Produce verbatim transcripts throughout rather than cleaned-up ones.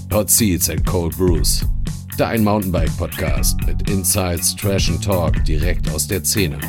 Hot Seats and Cold Brews. Dein Mountainbike-Podcast mit Insights, Trash and Talk direkt aus der Szene.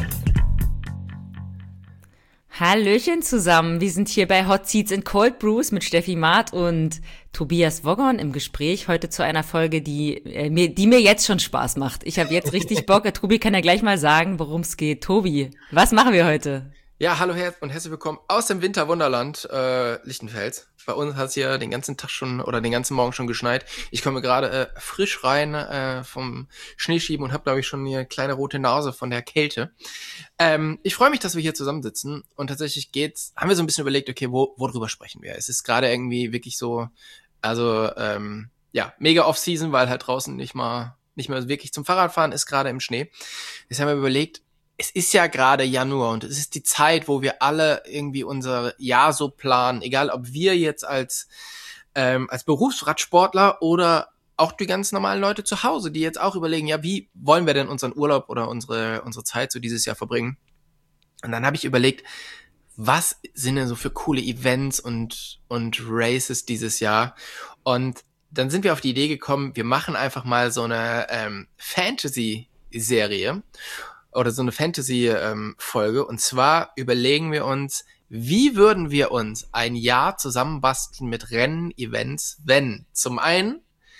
Hallöchen zusammen, wir sind hier bei Hot Seats and Cold Brews mit Steffi Maat und Tobias Woggon im Gespräch heute zu einer Folge, die äh, mir, die mir jetzt schon Spaß macht. Ich habe jetzt richtig Bock. Tobi kann ja gleich mal sagen, worum es geht. Tobi, was machen wir heute? Ja, hallo und herzlich willkommen aus dem Winterwunderland äh, Lichtenfels. Bei uns hat es hier den ganzen Tag schon oder den ganzen Morgen schon geschneit. Ich komme gerade äh, frisch rein äh, vom Schneeschieben und habe, glaube ich, schon eine kleine rote Nase von der Kälte. Ähm, ich freue mich, dass wir hier zusammensitzen und tatsächlich geht's, haben wir so ein bisschen überlegt, okay, wo worüber sprechen wir? Es ist gerade irgendwie wirklich so, also ähm, ja, mega Off-Season, weil halt draußen nicht mal nicht mehr wirklich zum Fahrradfahren ist, gerade im Schnee. Jetzt haben wir überlegt, es ist ja gerade Januar und es ist die Zeit, wo wir alle irgendwie unser Jahr so planen, egal ob wir jetzt als ähm, als Berufsradsportler oder auch die ganz normalen Leute zu Hause, die jetzt auch überlegen, ja, wie wollen wir denn unseren Urlaub oder unsere unsere Zeit so dieses Jahr verbringen? Und dann habe ich überlegt, was sind denn so für coole Events und und Races dieses Jahr? Und dann sind wir auf die Idee gekommen, wir machen einfach mal so eine ähm, Fantasy-Serie oder so eine Fantasy-Folge. Ähm, und zwar überlegen wir uns, wie würden wir uns ein Jahr zusammenbasteln mit Rennen-Events, wenn zum einen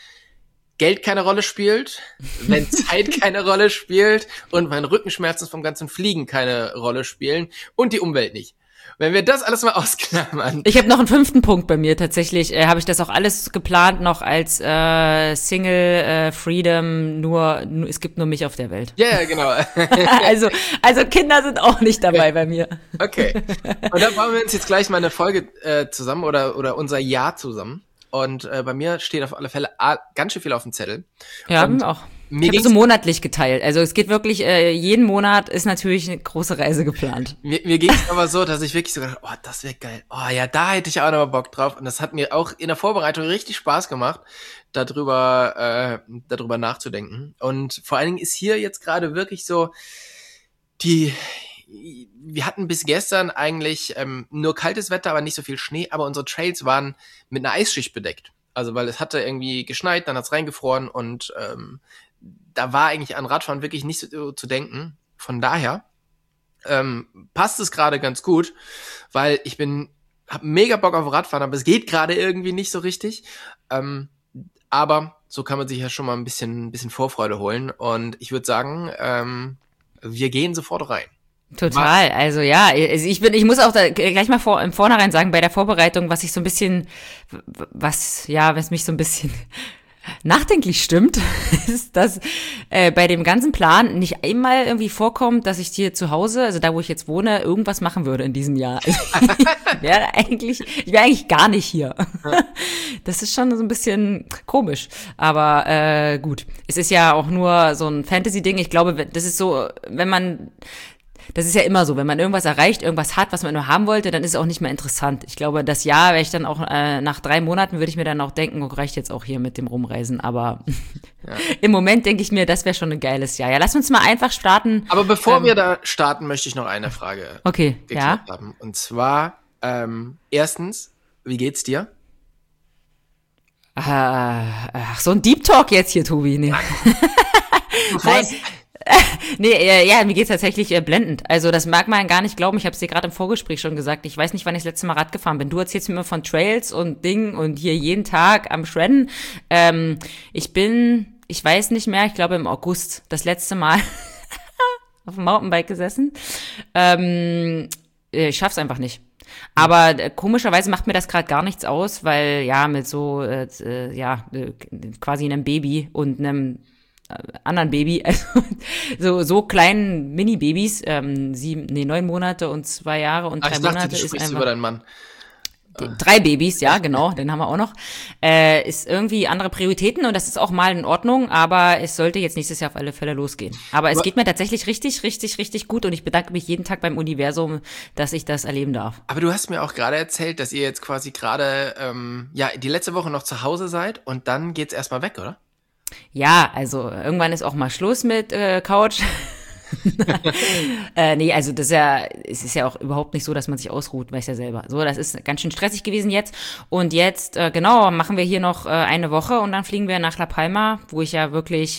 Geld keine Rolle spielt, wenn Zeit keine Rolle spielt und wenn Rückenschmerzen vom ganzen Fliegen keine Rolle spielen und die Umwelt nicht. Wenn wir das alles mal ausklammern. Ich habe noch einen fünften Punkt bei mir tatsächlich. Äh, habe ich das auch alles geplant noch als äh, Single äh, Freedom, nur, nur es gibt nur mich auf der Welt. Ja, yeah, genau. also, also Kinder sind auch nicht dabei bei mir. Okay. Und dann bauen wir uns jetzt gleich mal eine Folge äh, zusammen oder oder unser Jahr zusammen. Und äh, bei mir steht auf alle Fälle a- ganz schön viel auf dem Zettel. Ja, und auch. Ich habe so monatlich geteilt. Also es geht wirklich, äh, jeden Monat ist natürlich eine große Reise geplant. Mir, mir ging es aber so, dass ich wirklich so gedacht, oh, das wäre geil. Oh ja, da hätte ich auch noch mal Bock drauf. Und das hat mir auch in der Vorbereitung richtig Spaß gemacht, darüber, äh, darüber nachzudenken. Und vor allen Dingen ist hier jetzt gerade wirklich so die... Wir hatten bis gestern eigentlich ähm, nur kaltes Wetter, aber nicht so viel Schnee, aber unsere Trails waren mit einer Eisschicht bedeckt. Also weil es hatte irgendwie geschneit, dann hat's reingefroren und ähm, da war eigentlich an Radfahren wirklich nicht so zu denken. Von daher ähm, passt es gerade ganz gut, weil ich bin hab mega Bock auf Radfahren, aber es geht gerade irgendwie nicht so richtig. Ähm, aber so kann man sich ja schon mal ein bisschen, ein bisschen Vorfreude holen und ich würde sagen, ähm, wir gehen sofort rein. Total, was? Also ja, also ich bin, ich muss auch da gleich mal vor, im Vornherein sagen, bei der Vorbereitung, was ich so ein bisschen, was, ja, was mich so ein bisschen nachdenklich stimmt, ist, dass äh, bei dem ganzen Plan nicht einmal irgendwie vorkommt, dass ich hier zu Hause, also da, wo ich jetzt wohne, irgendwas machen würde in diesem Jahr. Also ich wäre eigentlich, ich wäre eigentlich gar nicht hier. Das ist schon so ein bisschen komisch, aber äh, gut. Es ist ja auch nur so ein Fantasy-Ding. Ich glaube, das ist so, wenn man Das ist ja immer so, wenn man irgendwas erreicht, irgendwas hat, was man nur haben wollte, dann ist es auch nicht mehr interessant. Ich glaube, das Jahr wäre ich dann auch, äh, nach drei Monaten würde ich mir dann auch denken, oh, reicht jetzt auch hier mit dem Rumreisen. Aber ja. Im Moment denke ich mir, das wäre schon ein geiles Jahr. Ja, lass uns mal einfach starten. Aber bevor ähm, wir da starten, möchte ich noch eine Frage okay, ja. haben. Und zwar, ähm, erstens, wie geht's dir? Äh, ach, so ein Deep Talk jetzt hier, Tobi. Nee. Nein. Nee, äh, ja, mir geht's tatsächlich äh, blendend. Also das mag man gar nicht glauben. Ich habe es dir gerade im Vorgespräch schon gesagt. Ich weiß nicht, wann ich das letzte Mal Rad gefahren bin. Du erzählst mir immer von Trails und Dingen und hier jeden Tag am Shredden. Ähm, ich bin, ich weiß nicht mehr, ich glaube im August das letzte Mal auf dem Mountainbike gesessen. Ähm, ich schaff's einfach nicht. Aber äh, komischerweise macht mir das gerade gar nichts aus, weil ja, mit so, äh, ja, äh, quasi einem Baby und einem anderen Baby, also so so kleinen Mini-Babys, ähm, sieben, nee, neun Monate und zwei Jahre und Ach, drei ich dachte, Monate du ist sprichst einfach über deinen Mann. Drei Babys, ja, genau, den haben wir auch noch. Äh, ist irgendwie andere Prioritäten und das ist auch mal in Ordnung, aber es sollte jetzt nächstes Jahr auf alle Fälle losgehen. Aber es aber, geht mir tatsächlich richtig, richtig, richtig gut und ich bedanke mich jeden Tag beim Universum, dass ich das erleben darf. Aber du hast mir auch gerade erzählt, dass ihr jetzt quasi gerade, ähm, ja, die letzte Woche noch zu Hause seid und dann geht's erstmal weg, oder? Ja, also irgendwann ist auch mal Schluss mit äh, Couch. äh, nee, also das ist ja, es ist ja auch überhaupt nicht so, dass man sich ausruht, weiß ja selber. So, das ist ganz schön stressig gewesen jetzt. Und jetzt, äh, genau, machen wir hier noch äh, eine Woche und dann fliegen wir nach La Palma, wo ich ja wirklich,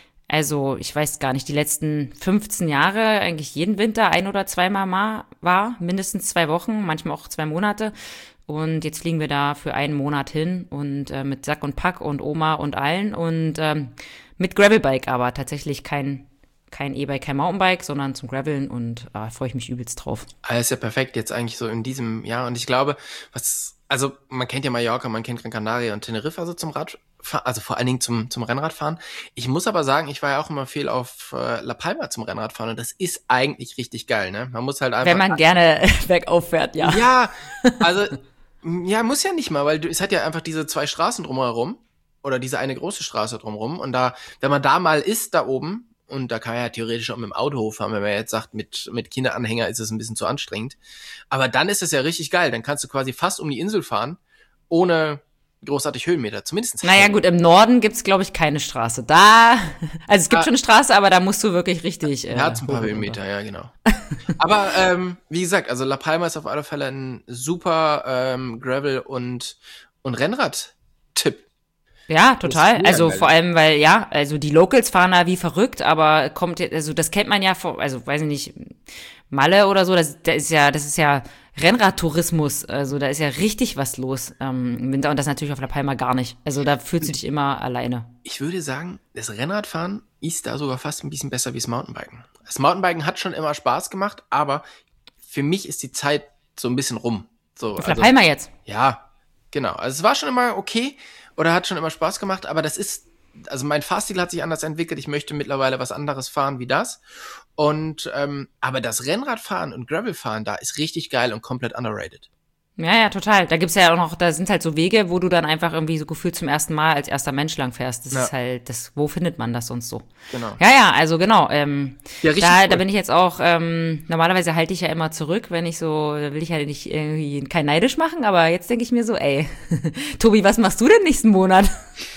also ich weiß gar nicht, die letzten fünfzehn Jahre eigentlich jeden Winter ein oder zweimal mal war, mindestens zwei Wochen, manchmal auch zwei Monate. Und jetzt fliegen wir da für einen Monat hin und äh, mit Sack und Pack und Oma und allen und ähm, mit Gravelbike, aber tatsächlich kein kein E-Bike, kein Mountainbike, sondern zum Graveln und äh, freue ich mich übelst drauf. Alles ja perfekt jetzt eigentlich so in diesem Jahr und ich glaube, was, also man kennt ja Mallorca, man kennt Gran Canaria und Teneriffa also zum Radfahren, also vor allen Dingen zum zum Rennradfahren. Ich muss aber sagen, ich war ja auch immer viel auf äh, La Palma zum Rennradfahren und das ist eigentlich richtig geil, ne? Man muss halt einfach... Wenn man gerne bergauf fährt, ja. Ja, also, ja, muss ja nicht mal, weil du, es hat ja einfach diese zwei Straßen drumherum oder diese eine große Straße drumherum und da, wenn man da mal ist, da oben, und da kann man ja theoretisch auch mit dem Auto hochfahren, wenn man jetzt sagt, mit mit Kinderanhänger ist es ein bisschen zu anstrengend. Aber dann ist es ja richtig geil. Dann kannst du quasi fast um die Insel fahren, ohne großartig Höhenmeter. Zumindest. Naja gut, im Norden gibt's, glaube ich, keine Straße. Da, also es gibt ah, schon eine Straße, aber da musst du wirklich richtig... Äh, ja, ein paar Höhenmeter, ja, genau. Aber ähm, wie gesagt, also La Palma ist auf alle Fälle ein super ähm, Gravel- und, und Rennrad-Tipp. Ja, total. Also vor allem, weil, ja, also die Locals fahren da wie verrückt, aber kommt, also das kennt man ja, vor, also weiß ich nicht, Malle oder so, das, das ist ja, das ist ja Rennradtourismus, also da ist ja richtig was los ähm, im Winter und das natürlich auf La Palma gar nicht. Also da fühlst du dich immer alleine. Ich würde sagen, das Rennradfahren ist da sogar fast ein bisschen besser wie das Mountainbiken. Das Mountainbiken hat schon immer Spaß gemacht, aber für mich ist die Zeit so ein bisschen rum. So, auf also, La Palma jetzt? Ja, genau. Also es war schon immer okay, oder hat schon immer Spaß gemacht, aber das ist, also mein Fahrstil hat sich anders entwickelt. Ich möchte mittlerweile was anderes fahren wie das. Und, ähm, aber das Rennradfahren und Gravelfahren da ist richtig geil und komplett underrated. Ja, ja, total. Da gibt's ja auch noch, da sind halt so Wege, wo du dann einfach irgendwie so gefühlt zum ersten Mal als erster Mensch lang fährst. Das ja. ist halt, das, wo findet man das sonst so? Genau. Ja, ja, also genau. Ähm, ja, richtig da, cool. da bin ich jetzt auch, ähm, normalerweise halte ich ja immer zurück, wenn ich so, da will ich ja nicht irgendwie kein neidisch machen, aber jetzt denke ich mir so, ey, Tobi, was machst du denn nächsten Monat?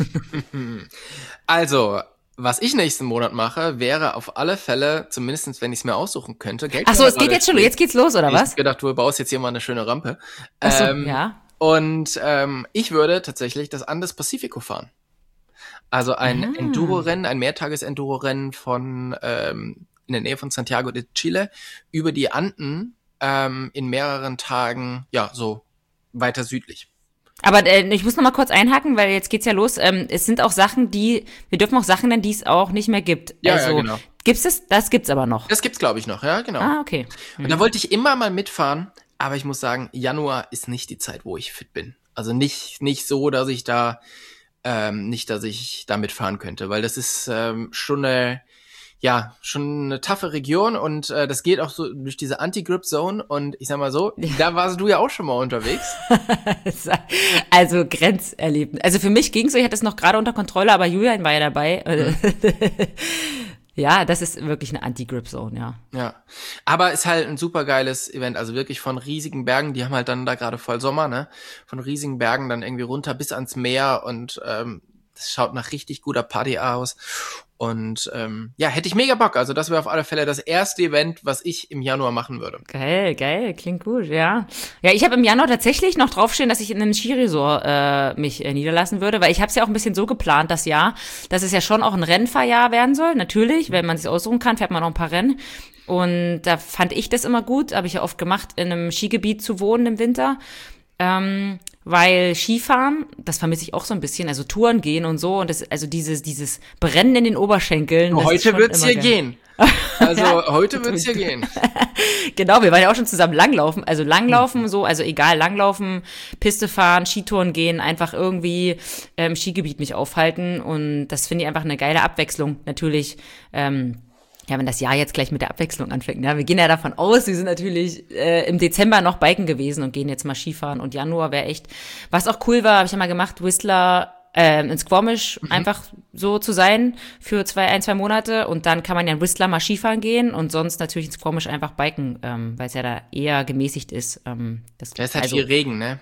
Also, was ich nächsten Monat mache, wäre auf alle Fälle, zumindest wenn ich es mir aussuchen könnte, Geld. Ach so, es geht jetzt schon, jetzt geht's los, oder was? Ich hab gedacht, du baust jetzt hier mal eine schöne Rampe. Ach so, ähm, ja. Und ähm, ich würde tatsächlich das Andes Pacifico fahren. Also ein Ah. Enduro-Rennen, ein Mehrtages-Enduro-Rennen von ähm, in der Nähe von Santiago de Chile über die Anden ähm, in mehreren Tagen, ja, so weiter südlich. Aber äh, ich muss noch mal kurz einhaken, weil jetzt geht's ja los. Ähm, es sind auch Sachen, die, wir dürfen auch Sachen nennen, die es auch nicht mehr gibt. Ja, also, ja, genau. Gibt's das? Das gibt's aber noch. Das gibt's, glaube ich, noch, ja, genau. Ah, okay. Mhm. Und da wollte ich immer mal mitfahren, aber ich muss sagen, Januar ist nicht die Zeit, wo ich fit bin. Also nicht nicht so, dass ich da ähm, nicht, dass ich da mitfahren könnte, weil das ist ähm, schon eine ja, schon eine taffe Region und äh, das geht auch so durch diese Anti-Grip-Zone und ich sag mal so, ja. Da warst du ja auch schon mal unterwegs. Also Grenzerlebnis. Also für mich ging's so, ich hatte es noch gerade unter Kontrolle, aber Julian war ja dabei. Mhm. Ja, das ist wirklich eine Anti-Grip-Zone, ja. Ja, aber ist halt ein super geiles Event, also wirklich von riesigen Bergen, die haben halt dann da gerade voll Sommer, ne, von riesigen Bergen dann irgendwie runter bis ans Meer und ähm, das schaut nach richtig guter Party aus. Und ähm, ja, hätte ich mega Bock. Also das wäre auf alle Fälle das erste Event, was ich im Januar machen würde. Geil, geil, klingt gut, ja. Ja, ich habe im Januar tatsächlich noch draufstehen, dass ich in einem Skiresort äh, mich äh, niederlassen würde, weil ich habe es ja auch ein bisschen so geplant, das Jahr, dass es ja schon auch ein Rennfahrjahr werden soll. Natürlich, wenn man sich aussuchen kann, fährt man noch ein paar Rennen. Und da fand ich das immer gut, habe ich ja oft gemacht, in einem Skigebiet zu wohnen im Winter. Ähm, weil Skifahren, das vermisse ich auch so ein bisschen, also Touren gehen und so und das, also dieses dieses Brennen in den Oberschenkeln. Das heute wird's hier geil. gehen. Also ja, heute wird's hier gehen. Genau, wir waren ja auch schon zusammen langlaufen, also langlaufen mhm. so, also egal, langlaufen, Piste fahren, Skitouren gehen, einfach irgendwie im ähm, Skigebiet mich aufhalten und das finde ich einfach eine geile Abwechslung, natürlich. Ähm, Ja, wenn das Jahr jetzt gleich mit der Abwechslung anfängt. Ja, wir gehen ja davon aus, wir sind natürlich äh, im Dezember noch biken gewesen und gehen jetzt mal Skifahren. Und Januar wäre echt, was auch cool war, habe ich ja mal gemacht, Whistler äh, in Squamish mhm. einfach so zu sein für zwei, ein, zwei Monate. Und dann kann man ja in Whistler mal Skifahren gehen und sonst natürlich in Squamish einfach biken, ähm, weil es ja da eher gemäßigt ist. Ähm, das da ist halt also, viel Regen, ne?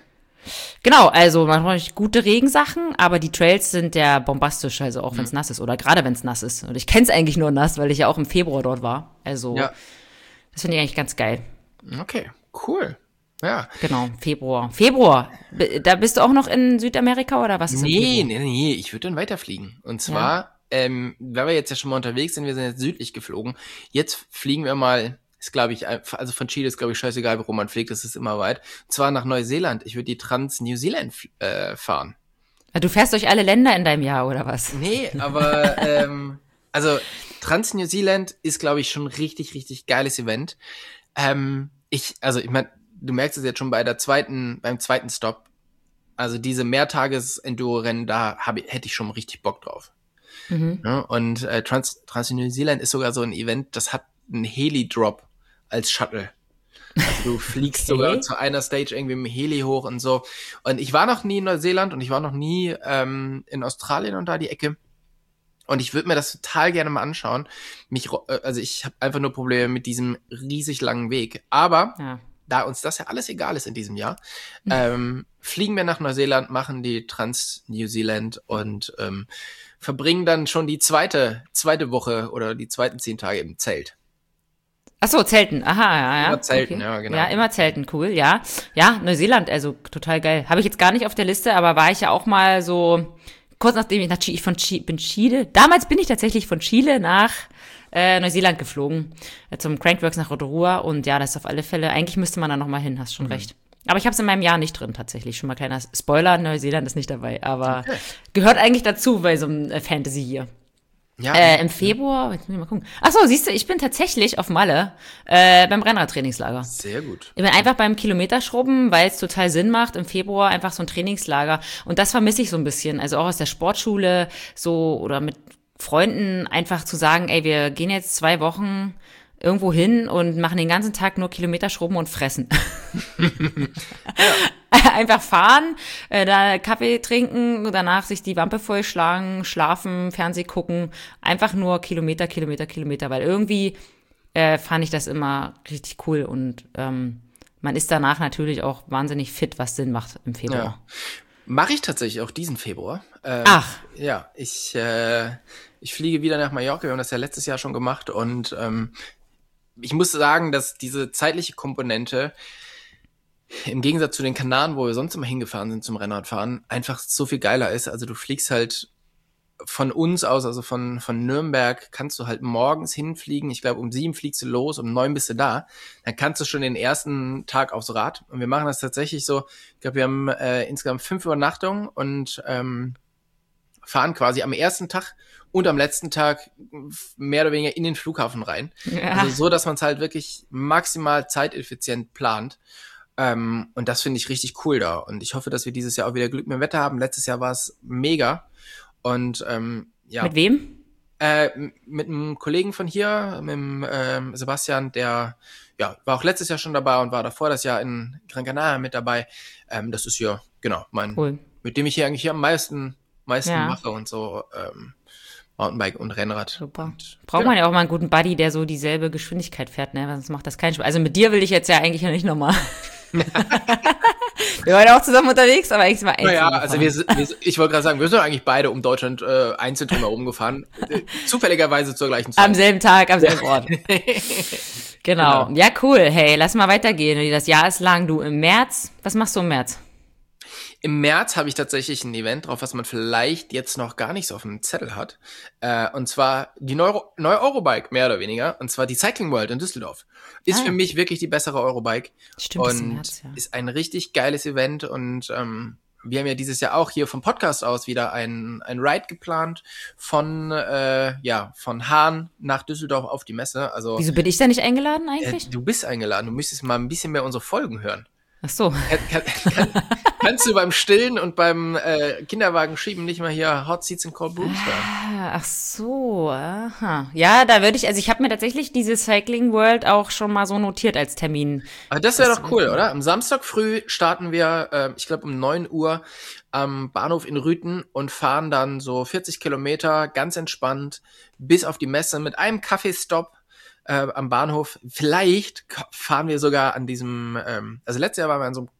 Genau, also man braucht gute Regensachen, aber die Trails sind ja bombastisch, also auch wenn es nass ist oder gerade wenn es nass ist. Und ich kenne es eigentlich nur nass, weil ich ja auch im Februar dort war. Also Ja. das finde ich eigentlich ganz geil. Okay, cool. Ja. Genau, Februar. Februar, B- da bist du auch noch in Südamerika oder was ist im Nee, Februar? nee, nee, ich würde dann weiterfliegen. Und zwar, ähm, weil wir jetzt ja schon mal unterwegs sind, wir sind jetzt südlich geflogen. Jetzt fliegen wir mal, ist glaube ich, ein- also von Chile ist glaube ich scheißegal, wo man fliegt, das ist immer weit. Und zwar nach Neuseeland. Ich würde die Trans-New Zealand äh, fahren. Du fährst durch alle Länder in deinem Jahr oder was? Nee, aber ähm, also Trans-New Zealand ist glaube ich schon ein richtig, richtig geiles Event. Ähm, ich, also ich meine, du merkst es jetzt schon bei der zweiten, beim zweiten Stop. Also diese Mehrtages-Enduro-Rennen, da hab ich, hätte ich schon richtig Bock drauf. Mhm. Ja, und äh, Trans, Trans New Zealand ist sogar so ein Event, das hat einen Heli-Drop als Shuttle. Also du fliegst Okay. sogar zu einer Stage irgendwie mit dem Heli hoch und so. Und ich war noch nie in Neuseeland und ich war noch nie ähm, in Australien und da die Ecke. Und ich würde mir das total gerne mal anschauen. Mich, ro- äh, also ich habe einfach nur Probleme mit diesem riesig langen Weg. Aber Ja. da uns das ja alles egal ist in diesem Jahr, ähm, fliegen wir nach Neuseeland, machen die Trans New Zealand und ähm, verbringen dann schon die zweite zweite Woche oder die zweiten zehn Tage im Zelt. Ach so, Zelten. Aha, ja, ja. Immer Zelten, ja, genau. Ja, immer Zelten, cool, ja. Ja, Neuseeland, also total geil. Habe ich jetzt gar nicht auf der Liste, aber war ich ja auch mal so, kurz nachdem ich nach Chile, ich von Chile, bin Chile, damals bin ich tatsächlich von Chile nach äh, Neuseeland geflogen, äh, zum Crankworks nach Rotorua und ja, das ist auf alle Fälle, eigentlich müsste man da nochmal hin, hast schon recht. Aber ich habe es in meinem Jahr nicht drin, tatsächlich. Schon mal kleiner Spoiler, Neuseeland ist nicht dabei, aber Okay. gehört eigentlich dazu bei so einem äh, Fantasy hier. Ja, Äh, im Februar, jetzt muss ich mal gucken. Ach so, siehst du, ich bin tatsächlich auf Malle äh, beim Rennradtrainingslager. sehr gut. Ich bin einfach beim Kilometerschrubben, weil es total Sinn macht, im Februar einfach so ein Trainingslager. Und das vermisse ich so ein bisschen. Also auch aus der Sportschule so oder mit Freunden einfach zu sagen, ey, wir gehen jetzt zwei Wochen irgendwo hin und machen den ganzen Tag nur Kilometerschrubben und fressen. Einfach fahren, äh, da Kaffee trinken, danach sich die Wampe vollschlagen, schlafen, Fernseh gucken, einfach nur Kilometer, Kilometer, Kilometer, weil irgendwie äh, fand ich das immer richtig cool und ähm, man ist danach natürlich auch wahnsinnig fit, was Sinn macht im Februar. Ja. Mache ich tatsächlich auch diesen Februar. Ähm, Ach. Ja, ich, äh, ich fliege wieder nach Mallorca. Wir haben das ja letztes Jahr schon gemacht. Und ähm, ich muss sagen, dass diese zeitliche Komponente im Gegensatz zu den Kanaren, wo wir sonst immer hingefahren sind zum Rennradfahren, einfach so viel geiler ist. Also du fliegst halt von uns aus, also von, von Nürnberg, kannst du halt morgens hinfliegen. Ich glaube, um sieben fliegst du los, um neun bist du da. Dann kannst du schon den ersten Tag aufs Rad. Und wir machen das tatsächlich so. Ich glaube, wir haben äh, insgesamt fünf Übernachtungen und ähm, fahren quasi am ersten Tag und am letzten Tag mehr oder weniger in den Flughafen rein. Ja. Also so, dass man es halt wirklich maximal zeiteffizient plant. Ähm, und das finde ich richtig cool da. Und ich hoffe, dass wir dieses Jahr auch wieder Glück mit dem Wetter haben. Letztes Jahr war es mega. Und ähm, ja, Mit wem? äh, m- mit einem Kollegen von hier, mit dem ähm, Sebastian, der ja war auch letztes Jahr schon dabei und war davor das Jahr in Gran Canaria mit dabei. Ähm, das ist ja genau mein, Cool. mit dem ich hier eigentlich hier am meisten meisten Ja. mache und so ähm, Mountainbike und Rennrad. Super. Und, Braucht genau. man ja auch mal einen guten Buddy, der so dieselbe Geschwindigkeit fährt, ne? Sonst macht das keinen Spaß. Also mit dir will ich jetzt ja eigentlich nicht nochmal. Wir waren ja auch zusammen unterwegs, aber eigentlich mal Naja, einzeln also wir, gefahren. sind- wir, sind- ich wollte gerade sagen, wir sind eigentlich beide um Deutschland äh, einzeln drüber rumgefahren. Äh, Zufälligerweise zur gleichen Zeit. Am selben Tag, am selben Ort. Genau. Genau. Ja, cool. Hey, lass mal weitergehen. Das Jahr ist lang. Du im März, was machst du im März? Im März habe ich tatsächlich ein Event drauf, was man vielleicht jetzt noch gar nicht so auf dem Zettel hat. Äh, und zwar die neue, neue Eurobike, mehr oder weniger. Und zwar die Cycling World in Düsseldorf. Ist Ah. für mich wirklich die bessere Eurobike. Stimmt, ist im und März, ja. ist ein richtig geiles Event. Und ähm, wir haben ja dieses Jahr auch hier vom Podcast aus wieder ein, ein Ride geplant von, äh, ja, von Hahn nach Düsseldorf auf die Messe. Also Wieso bin ich da nicht eingeladen äh, eigentlich? du bist eingeladen. Du müsstest mal ein bisschen mehr unsere Folgen hören. Ach so. Kann, kann, kann, kannst du beim Stillen und beim äh, Kinderwagen schieben nicht mal hier Hot Seats and Cold Brews hören? Ah, Ach so, aha. Ja, da würde ich, also ich habe mir tatsächlich diese Cycling World auch schon mal so notiert als Termin. Aber das wäre doch cool, oder? Am Samstag früh starten wir, äh, ich glaube um neun Uhr am Bahnhof in Rüten und fahren dann so vierzig Kilometer ganz entspannt bis auf die Messe mit einem Kaffeestopp äh, am Bahnhof. Vielleicht k- fahren wir sogar an diesem, ähm, also letztes Jahr waren wir an so einem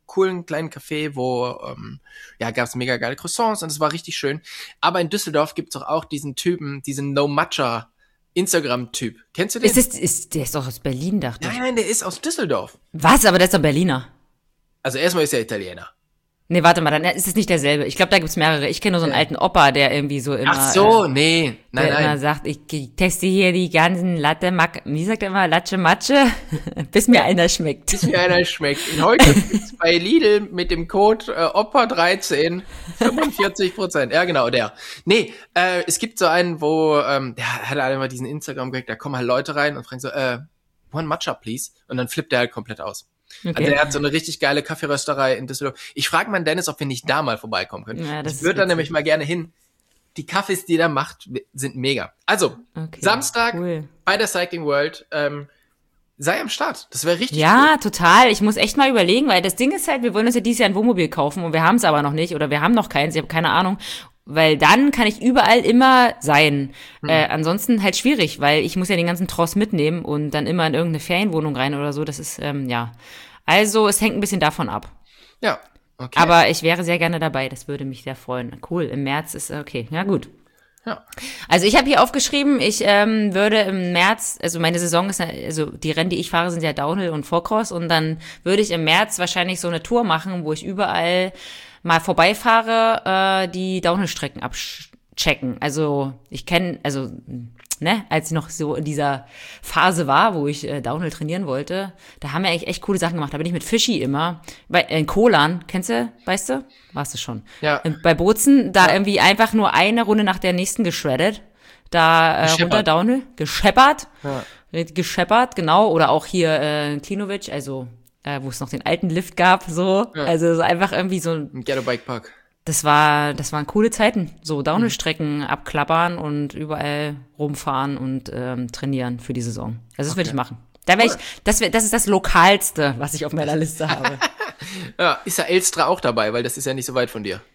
coolen kleinen Café, wo ähm, ja gab es mega geile Croissants und es war richtig schön. Aber in Düsseldorf gibt's doch auch diesen Typen, diesen No Matcha Instagram-Typ. Kennst du den? Ist, es, ist, der ist doch aus Berlin, dachte ich. Nein, nein, der ist aus Düsseldorf. Was? Aber der ist doch Berliner. Also erstmal ist er Italiener. Nee, warte mal, dann ist es nicht derselbe. Ich glaube, da gibt's mehrere. Ich kenne nur so einen Ja. alten Opa, der irgendwie so immer... Ach so, äh, nee, nein, der immer nein. sagt, ich, ich teste hier die ganzen Latte, Mac, wie sagt er immer, Latte Matsche, bis mir einer schmeckt. Bis mir einer schmeckt. Und heute gibt's bei Lidl mit dem Code äh, Opa dreizehn fünfundvierzig Prozent. Ja, genau, der. Nee, äh, es gibt so einen, wo, ähm, der hat halt immer diesen Instagram gekriegt, da kommen halt Leute rein und fragen so, äh, one matcha, please. Und dann flippt der halt komplett aus. Okay. Also er hat so eine richtig geile Kaffeerösterei in Düsseldorf. Ich frage mal Dennis, ob wir nicht da mal vorbeikommen können. Ja, das ich ist würde da witzig. nämlich mal gerne hin. Die Kaffees, die er macht, sind mega. Also, Okay, Samstag cool. bei der Cycling World, ähm, sei am Start. Das wäre richtig Ja, total. Ich muss echt mal überlegen, weil das Ding ist halt, wir wollen uns ja dieses Jahr ein Wohnmobil kaufen und wir haben es aber noch nicht oder wir haben noch keins, ich habe keine Ahnung. Weil dann kann ich überall immer sein. Hm. Äh, ansonsten halt schwierig, weil ich muss ja den ganzen Tross mitnehmen und dann immer in irgendeine Ferienwohnung rein oder so. Das ist, ähm, ja. Also, es hängt ein bisschen davon ab. cool. Ja, okay. Aber ich wäre sehr gerne dabei. Das würde mich sehr freuen. Cool, im März ist okay. Ja, gut. ja. Also ich habe hier aufgeschrieben, ich ähm, würde im März, also meine Saison ist, ja- also die Rennen, die ich fahre, sind ja Downhill und Fourcross und dann würde ich im März wahrscheinlich so eine Tour machen, wo ich überall mal vorbeifahre, äh, die Downhill-Strecken abchecken. Also ich kenne, also ne, als ich noch so in dieser Phase war, wo ich äh, Downhill trainieren wollte, da haben wir eigentlich echt coole Sachen gemacht. Da bin ich mit Fischi immer, bei, in Kolan, kennst du, weißt du? Warst du schon. Ja. In, bei Bozen, da irgendwie einfach nur eine Runde nach der nächsten geschreddet. Da äh, Gescheppert. runter Downhill, gescheppert, Ja. gescheppert, genau. Oder auch hier äh, in Klinovic, also äh, wo es noch den alten Lift gab, so. Ja. Also so einfach irgendwie so, Im Ghetto Bike Park. das war, das waren coole Zeiten. So Downhill-Strecken abklappern und überall rumfahren und ähm, trainieren für die Saison. Also das würde ich machen. Da wär ich, das, wär, das ist das Lokalste, was ich auf meiner Liste habe. Ja, ist ja Elstra auch dabei, weil das ist ja nicht so weit von dir.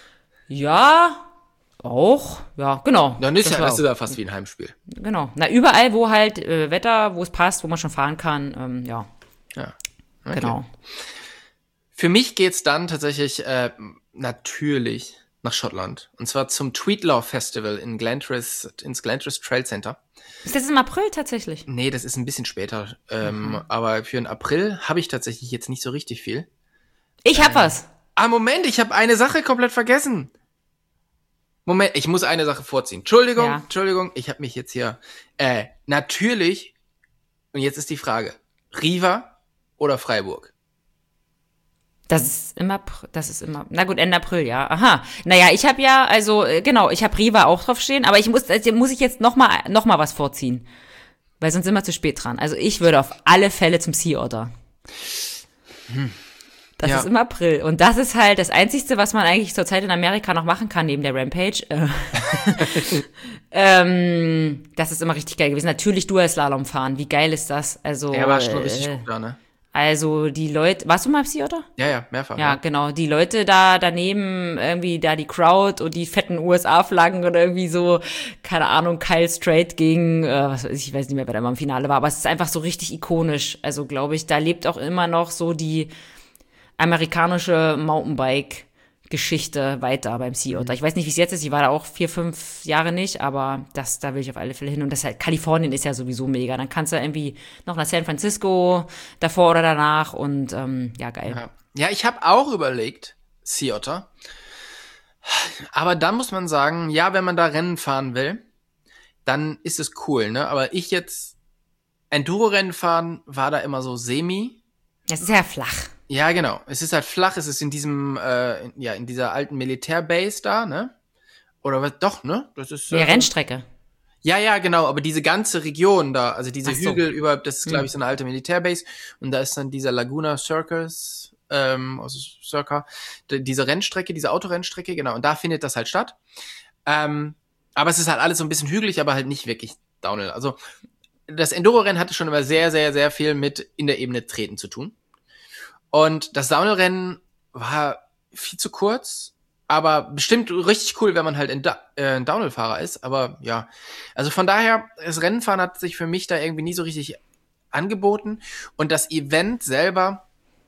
Ja, auch. Ja, genau. Dann ist Das ja, war das ist auch- ja fast wie ein Heimspiel. Genau. Na, überall, wo halt äh, Wetter, wo es passt, wo man schon fahren kann, ähm, ja, Ja. Okay. genau. Für mich geht's dann tatsächlich äh, natürlich nach Schottland. Und zwar zum Tweedlaw Festival in Glantris, ins Glantris Trail Center. Ist das im April tatsächlich? Nee, das ist ein bisschen später. Ähm, aber für den April habe ich tatsächlich jetzt nicht so richtig viel. Ich hab was. Ah, Moment, ich habe eine Sache komplett vergessen. Moment, ich muss eine Sache vorziehen. Entschuldigung, Ja. Entschuldigung, ich habe mich jetzt hier... Äh, natürlich, und jetzt ist die Frage, Riva oder Freiburg? Das ist im April, das ist immer, na gut, Ende April, ja. Aha. Naja, ich habe ja, also, äh, genau, ich habe Riva auch drauf stehen, aber ich muss, also, muss ich jetzt noch mal, noch mal was vorziehen. Weil sonst sind wir zu spät dran. Also ich würde auf alle Fälle zum Sea Otter. Das Ja. ist im April. Und das ist halt das Einzige, was man eigentlich zurzeit in Amerika noch machen kann, neben der Rampage. Äh, ähm, das ist immer richtig geil gewesen. Natürlich Dual-Slalom fahren. Wie geil ist das? Also, Der war schon richtig äh, gut da, ne? also die Leute, warst du mal im Sea Otter? Ja, ja, mehrfach. Ja, genau. Die Leute da daneben, irgendwie da die Crowd und die fetten U S A-Flaggen oder irgendwie so, keine Ahnung, Kyle Strait gegen, äh, was weiß ich, ich weiß nicht mehr, wer da mal im Finale war, aber es ist einfach so richtig ikonisch. Also glaube ich, da lebt auch immer noch so die amerikanische Mountainbike-Geschichte weiter beim Sea Otter. Ich weiß nicht, wie es jetzt ist. Ich war da auch vier, fünf Jahre nicht, aber das, da will ich auf alle Fälle hin. Und das halt, Kalifornien ist ja sowieso mega. Dann kannst du irgendwie noch nach San Francisco davor oder danach und ähm, ja, geil. Ja, ja ich habe auch überlegt, Sea Otter. Aber dann muss man sagen, ja, wenn man da Rennen fahren will, dann ist es cool, ne? Aber ich jetzt Enduro-Rennen fahren, war da immer so semi. Das ist ja flach. Ja, genau. Es ist halt flach, es ist in diesem, äh, in- ja, in dieser alten Militärbase da, ne? Oder was? Doch, ne? Das ist. Die äh, Rennstrecke. Ja, ja, genau, aber diese ganze Region da, also diese Ach so. Hügel über, das ist, glaube ich, so eine alte Militärbase. Und da ist dann dieser Laguna Circus, ähm, also Circa, d- diese Rennstrecke, diese Autorennstrecke, genau, und da findet das halt statt. Ähm, aber es ist halt alles so ein bisschen hügelig, aber halt nicht wirklich Downhill. Also das Enduro-Rennen hatte schon immer sehr, sehr, sehr viel mit in der Ebene treten zu tun. Und das Downhill-Rennen war viel zu kurz, aber bestimmt richtig cool, wenn man halt ein, Da- äh, ein Downhill-Fahrer ist. Aber ja, also von daher, das Rennenfahren hat sich für mich da irgendwie nie so richtig angeboten. Und das Event selber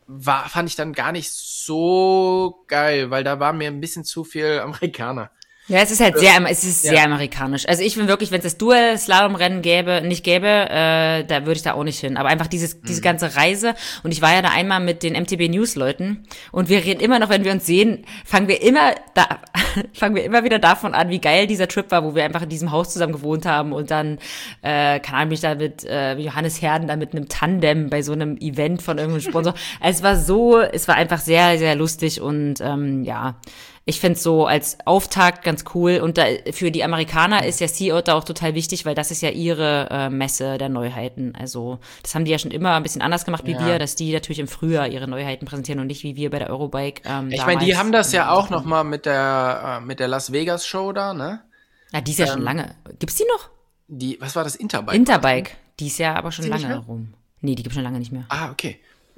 war, fand ich dann gar nicht so geil, weil da war mir ein bisschen zu viel Amerikaner. Ja, es ist halt sehr, es ist Ja. sehr amerikanisch. Also ich bin wirklich, wenn es das Dual-Slalom-Rennen gäbe, nicht gäbe, äh, da würde ich da auch nicht hin. Aber einfach dieses, diese ganze Reise. Und ich war ja da einmal mit den M T B News-Leuten und wir reden immer noch, wenn wir uns sehen, fangen wir immer da, fangen wir immer wieder davon an, wie geil dieser Trip war, wo wir einfach in diesem Haus zusammen gewohnt haben und dann, äh, keine Ahnung, mich da mit äh, Johannes Herden da mit einem Tandem bei so einem Event von irgendeinem Sponsor. Also es war so, es war einfach sehr, sehr lustig und ähm, ja. Ich find's so als Auftakt ganz cool. Und da, für die Amerikaner ist ja Sea Otter auch total wichtig, weil das ist ja ihre äh, Messe der Neuheiten. Also das haben die ja schon immer ein bisschen anders gemacht wie Ja. wir, dass die natürlich im Frühjahr ihre Neuheiten präsentieren und nicht wie wir bei der Eurobike. Ähm, Ich meine, die damals. haben das ja auch noch mal mit der äh, mit der Las Vegas Show da, ne? Ja, die ist ja schon ähm, lange. Gibt's die noch? Die, was war das, Interbike? Interbike. Die ist ja aber schon die nicht lange mehr? rum. Nee, die gibt's schon lange nicht mehr. Ah, okay.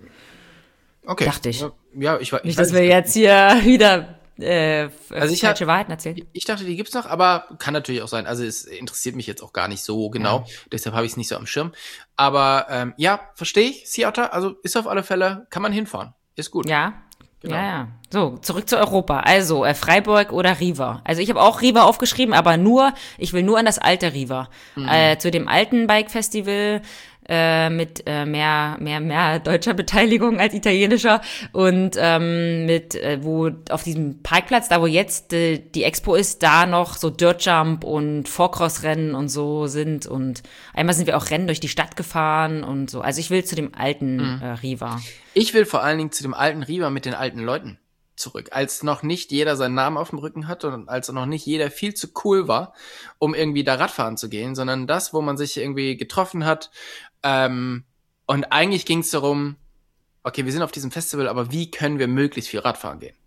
Okay. Dachte ich. Ja, Ja, ich, war- ich Nicht, weiß dass wir jetzt hier wieder äh, Also ich falsche hab- Wahrheiten erzählen. Ich dachte, die gibt's noch, aber kann natürlich auch sein. Also es interessiert mich jetzt auch gar nicht so genau, Ja. deshalb habe ich es nicht so am Schirm. Aber ähm, ja, verstehe ich. Sea Otter, also ist auf alle Fälle, kann man hinfahren. Ist gut. Ja. Genau. Ja, ja. So, zurück zu Europa. Also, äh, Freiburg oder Riva. Also, ich habe auch Riva aufgeschrieben, aber nur, ich will nur an das alte Riva. Mhm. Äh, zu dem alten Bike-Festival äh, mit äh, mehr, mehr, mehr deutscher Beteiligung als italienischer und ähm, mit, äh, wo auf diesem Parkplatz, da wo jetzt äh, die Expo ist, da noch so Dirtjump und Fourcross-Rennen und so sind und einmal sind wir auch Rennen durch die Stadt gefahren und so. Also, ich will zu dem alten Mhm. äh, Riva. Ich will vor allen Dingen zu dem alten Riva mit den alten Leuten zurück. Als noch nicht jeder seinen Namen auf dem Rücken hatte und als noch nicht jeder viel zu cool war, um irgendwie da Radfahren zu gehen, sondern das, wo man sich irgendwie getroffen hat. Ähm, und eigentlich ging es darum, okay, wir sind auf diesem Festival, aber wie können wir möglichst viel Radfahren gehen?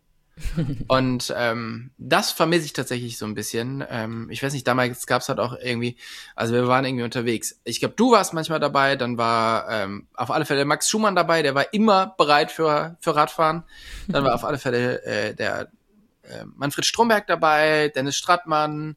Und ähm, das vermisse ich tatsächlich so ein bisschen. Ähm, ich weiß nicht, damals gab es halt auch irgendwie, also wir waren irgendwie unterwegs. Ich glaube, du warst manchmal dabei, dann war ähm, auf alle Fälle Max Schumann dabei, der war immer bereit für für Radfahren. Dann war auf alle Fälle äh, der äh, Manfred Stromberg dabei, Dennis Strattmann,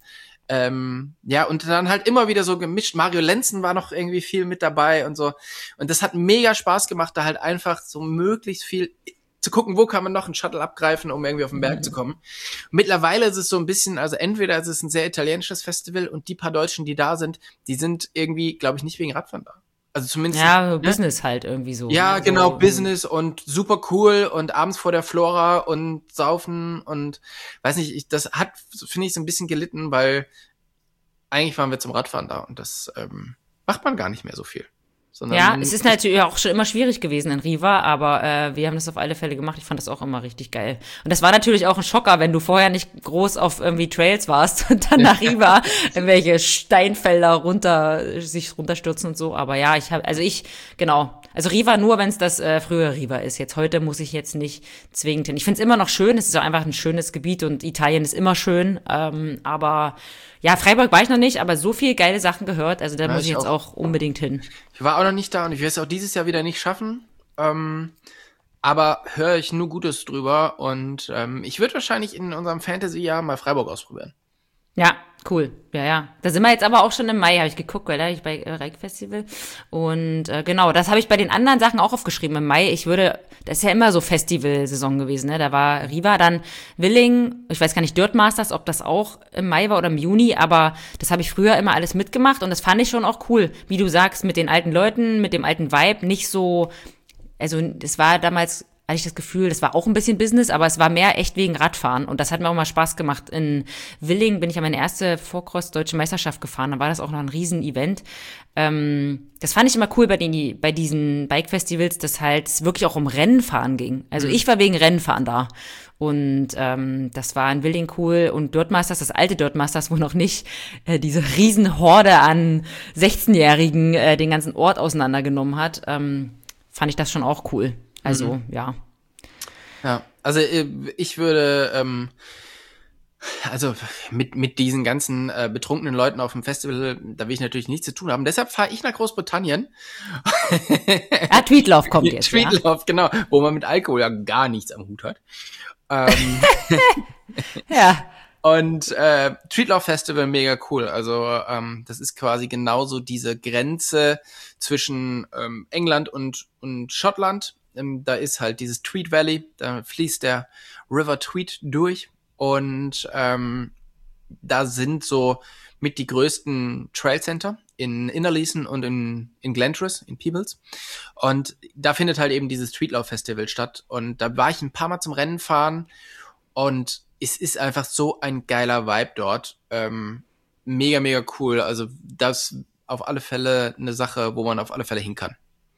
ähm, ja, und dann halt immer wieder so gemischt. Mario Lenzen war noch irgendwie viel mit dabei und so. Und das hat mega Spaß gemacht, da halt einfach so möglichst viel zu gucken, wo kann man noch einen Shuttle abgreifen, um irgendwie auf den Berg Mhm. zu kommen. Mittlerweile ist es so ein bisschen, also entweder ist es ein sehr italienisches Festival und die paar Deutschen, die da sind, die sind irgendwie, glaube ich, nicht wegen Radfahren da. Also zumindest. Ja, so ne? Business halt irgendwie so. Ja, ne? genau, so, Business und super cool und abends vor der Flora und saufen und weiß nicht, ich, das hat, finde ich, so ein bisschen gelitten, weil eigentlich waren wir zum Radfahren da und das ähm, macht man gar nicht mehr so viel. Sondern Ja, es ist natürlich auch schon immer schwierig gewesen in Riva, aber äh, wir haben das auf alle Fälle gemacht. Ich fand das auch immer richtig geil. Und das war natürlich auch ein Schocker, wenn du vorher nicht groß auf irgendwie Trails warst und dann nach Riva irgendwelche Steinfelder runter sich runterstürzen und so. Aber ja, ich habe, also ich, genau. Also Riva nur, wenn es das äh, frühere Riva ist. Jetzt heute muss ich jetzt nicht zwingend hin. Ich finde es immer noch schön. Es ist auch einfach ein schönes Gebiet und Italien ist immer schön. Ähm, aber ja, Freiburg war ich noch nicht, aber so viel geile Sachen gehört. Also da Ja, muss ich ich jetzt auch. auch unbedingt hin. Ich war auch noch nicht da und ich werde es auch dieses Jahr wieder nicht schaffen. Ähm, aber höre ich nur Gutes drüber und ähm, ich würde wahrscheinlich in unserem Fantasy-Jahr mal Freiburg ausprobieren. Ja, cool. Ja, ja. Da sind wir jetzt aber auch schon im Mai, habe ich geguckt, weil da habe ich bei äh, Reik Festival. Und äh, genau, das habe ich bei den anderen Sachen auch aufgeschrieben im Mai. Ich würde, das ist ja immer so Festivalsaison gewesen, ne? Da war Riva, dann Willing, ich weiß gar nicht, Dirt Masters, ob das auch im Mai war oder im Juni, aber das habe ich früher immer alles mitgemacht und das fand ich schon auch cool. Wie du sagst, mit den alten Leuten, mit dem alten Vibe, nicht so, also das war damals, hatte ich das Gefühl, das war auch ein bisschen Business, aber es war mehr echt wegen Radfahren und das hat mir auch mal Spaß gemacht. In Willing bin ich ja meine erste Fourcross-Deutsche Meisterschaft gefahren, da war das auch noch ein Riesen-Event. Ähm, das fand ich immer cool bei den, bei diesen Bike-Festivals, dass halt es wirklich auch um Rennenfahren ging. Also ich war wegen Rennenfahren da. Und ähm, das war in Willing cool und Dirt Masters, das alte Dirt Masters, wo noch nicht äh, diese Riesenhorde an sechzehnjährigen äh, den ganzen Ort auseinandergenommen hat, ähm, fand ich das schon auch cool. Also, Mhm. ja. Ja, also äh, ich würde, ähm, also mit mit diesen ganzen äh, betrunkenen Leuten auf dem Festival, da will ich natürlich nichts zu tun haben. Deshalb fahre ich nach Großbritannien. Ah, Tweetlauf kommt jetzt, ja. Tweetlauf, genau, wo man mit Alkohol ja gar nichts am Hut hat. Ähm, Ja, Und äh, Treatlaw Festival, mega cool. Also ähm, das ist quasi genauso diese Grenze zwischen ähm, England und und Schottland. Ähm, da ist halt dieses Tweed Valley, da fließt der River Tweed durch und ähm, da sind so mit die größten Trailcenter in Innerleithen und in, in Glentress, in Peebles. Und da findet halt eben dieses Streetlauf-Festival statt. Und da war ich ein paar Mal zum Rennen fahren und es ist einfach so ein geiler Vibe dort. Ähm, mega, mega cool. Also das auf alle Fälle eine Sache, wo man auf alle Fälle hin kann.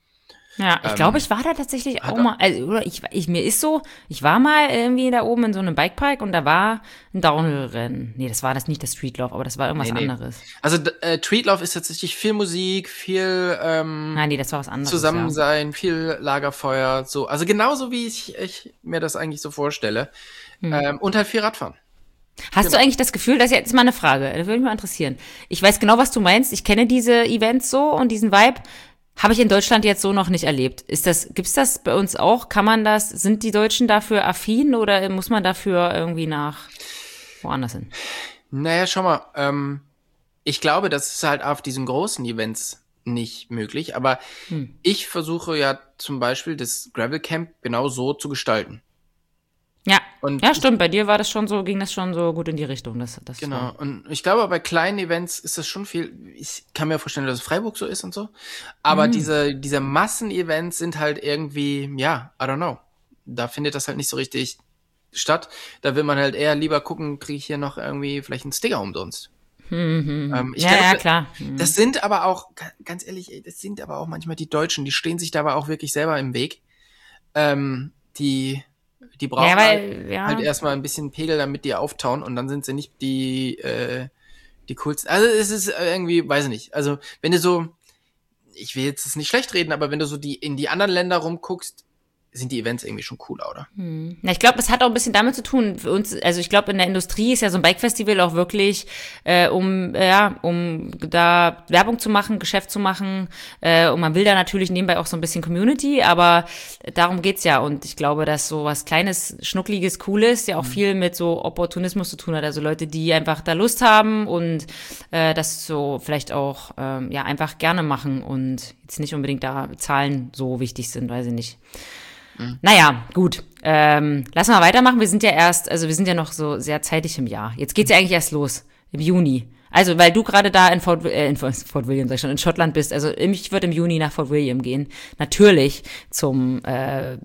Ja, ich Ähm, glaube, ich war da tatsächlich auch er- mal, also, oder ich, ich, mir ist so, ich war mal irgendwie da oben in so einem Bikepark und da war ein Downhill-Rennen. Nee, das war das nicht das Streetlauf, aber das war irgendwas Nee, nee. anderes. Also d- äh, Treatlauf ist tatsächlich viel Musik, viel ähm, Nein, nee, das war was anderes. zusammen Ja. sein, viel Lagerfeuer, so. Also genauso wie ich, ich mir das eigentlich so vorstelle. Hm. Ähm, und halt viel Radfahren. Hast du eigentlich das Gefühl, das ist jetzt mal eine Frage, das würde mich mal interessieren. Ich weiß genau, was du meinst. Ich kenne diese Events so und diesen Vibe. Habe ich in Deutschland jetzt so noch nicht erlebt. Ist das, gibt's das bei uns auch? Kann man das, sind die Deutschen dafür affin oder muss man dafür irgendwie nach woanders hin? Naja, schau mal, ähm, ich glaube, das ist halt auf diesen großen Events nicht möglich, aber Hm. ich versuche ja zum Beispiel das Gravel Camp genau so zu gestalten. Ja, Und ja, stimmt. Bei dir war das schon so, ging das schon so gut in die Richtung. Das, das Genau, war- und ich glaube, bei kleinen Events ist das schon viel, ich kann mir vorstellen, dass es Freiburg so ist und so, aber Mhm. diese, diese Massenevents sind halt irgendwie, ja, I don't know, da findet das halt nicht so richtig statt, da will man halt eher lieber gucken, kriege ich hier noch irgendwie vielleicht einen Sticker umsonst. Mhm. Ähm, ich ja, glaube, ja, klar. Mhm. Das sind aber auch, ga- ganz ehrlich, ey, das sind aber auch manchmal die Deutschen, die stehen sich da aber auch wirklich selber im Weg, ähm, die Die brauchen Ja, halt, weil, ja. halt erstmal ein bisschen Pegel, damit die auftauen und dann sind sie nicht die, äh, die coolsten. Also es ist irgendwie, weiß ich nicht. Also wenn du so, ich will jetzt das nicht schlecht reden, aber wenn du so die in die anderen Länder rumguckst, sind die Events irgendwie schon cooler, oder? Hm. Na, ich glaube, es hat auch ein bisschen damit zu tun. Für uns, also ich glaube, in der Industrie ist ja so ein Bike-Festival auch wirklich, äh, um äh, ja, um da Werbung zu machen, Geschäft zu machen. Äh, und man will da natürlich nebenbei auch so ein bisschen Community, aber darum geht's ja. Und ich glaube, dass so was Kleines, Schnuckliges, Cooles ja auch viel mit so Opportunismus zu tun hat. Also Leute, die einfach da Lust haben und äh, das so vielleicht auch ähm, ja einfach gerne machen und jetzt nicht unbedingt da Zahlen so wichtig sind, weiß ich nicht. Naja, gut. Ähm, lass mal weitermachen. Wir sind ja erst, also wir sind ja noch so sehr zeitig im Jahr. Jetzt geht's ja eigentlich erst los, im Juni. Also, weil du gerade da in Fort, äh, in Fort William, sag ich schon, in Schottland bist. Also, ich würde im Juni nach Fort William gehen. Natürlich zum äh,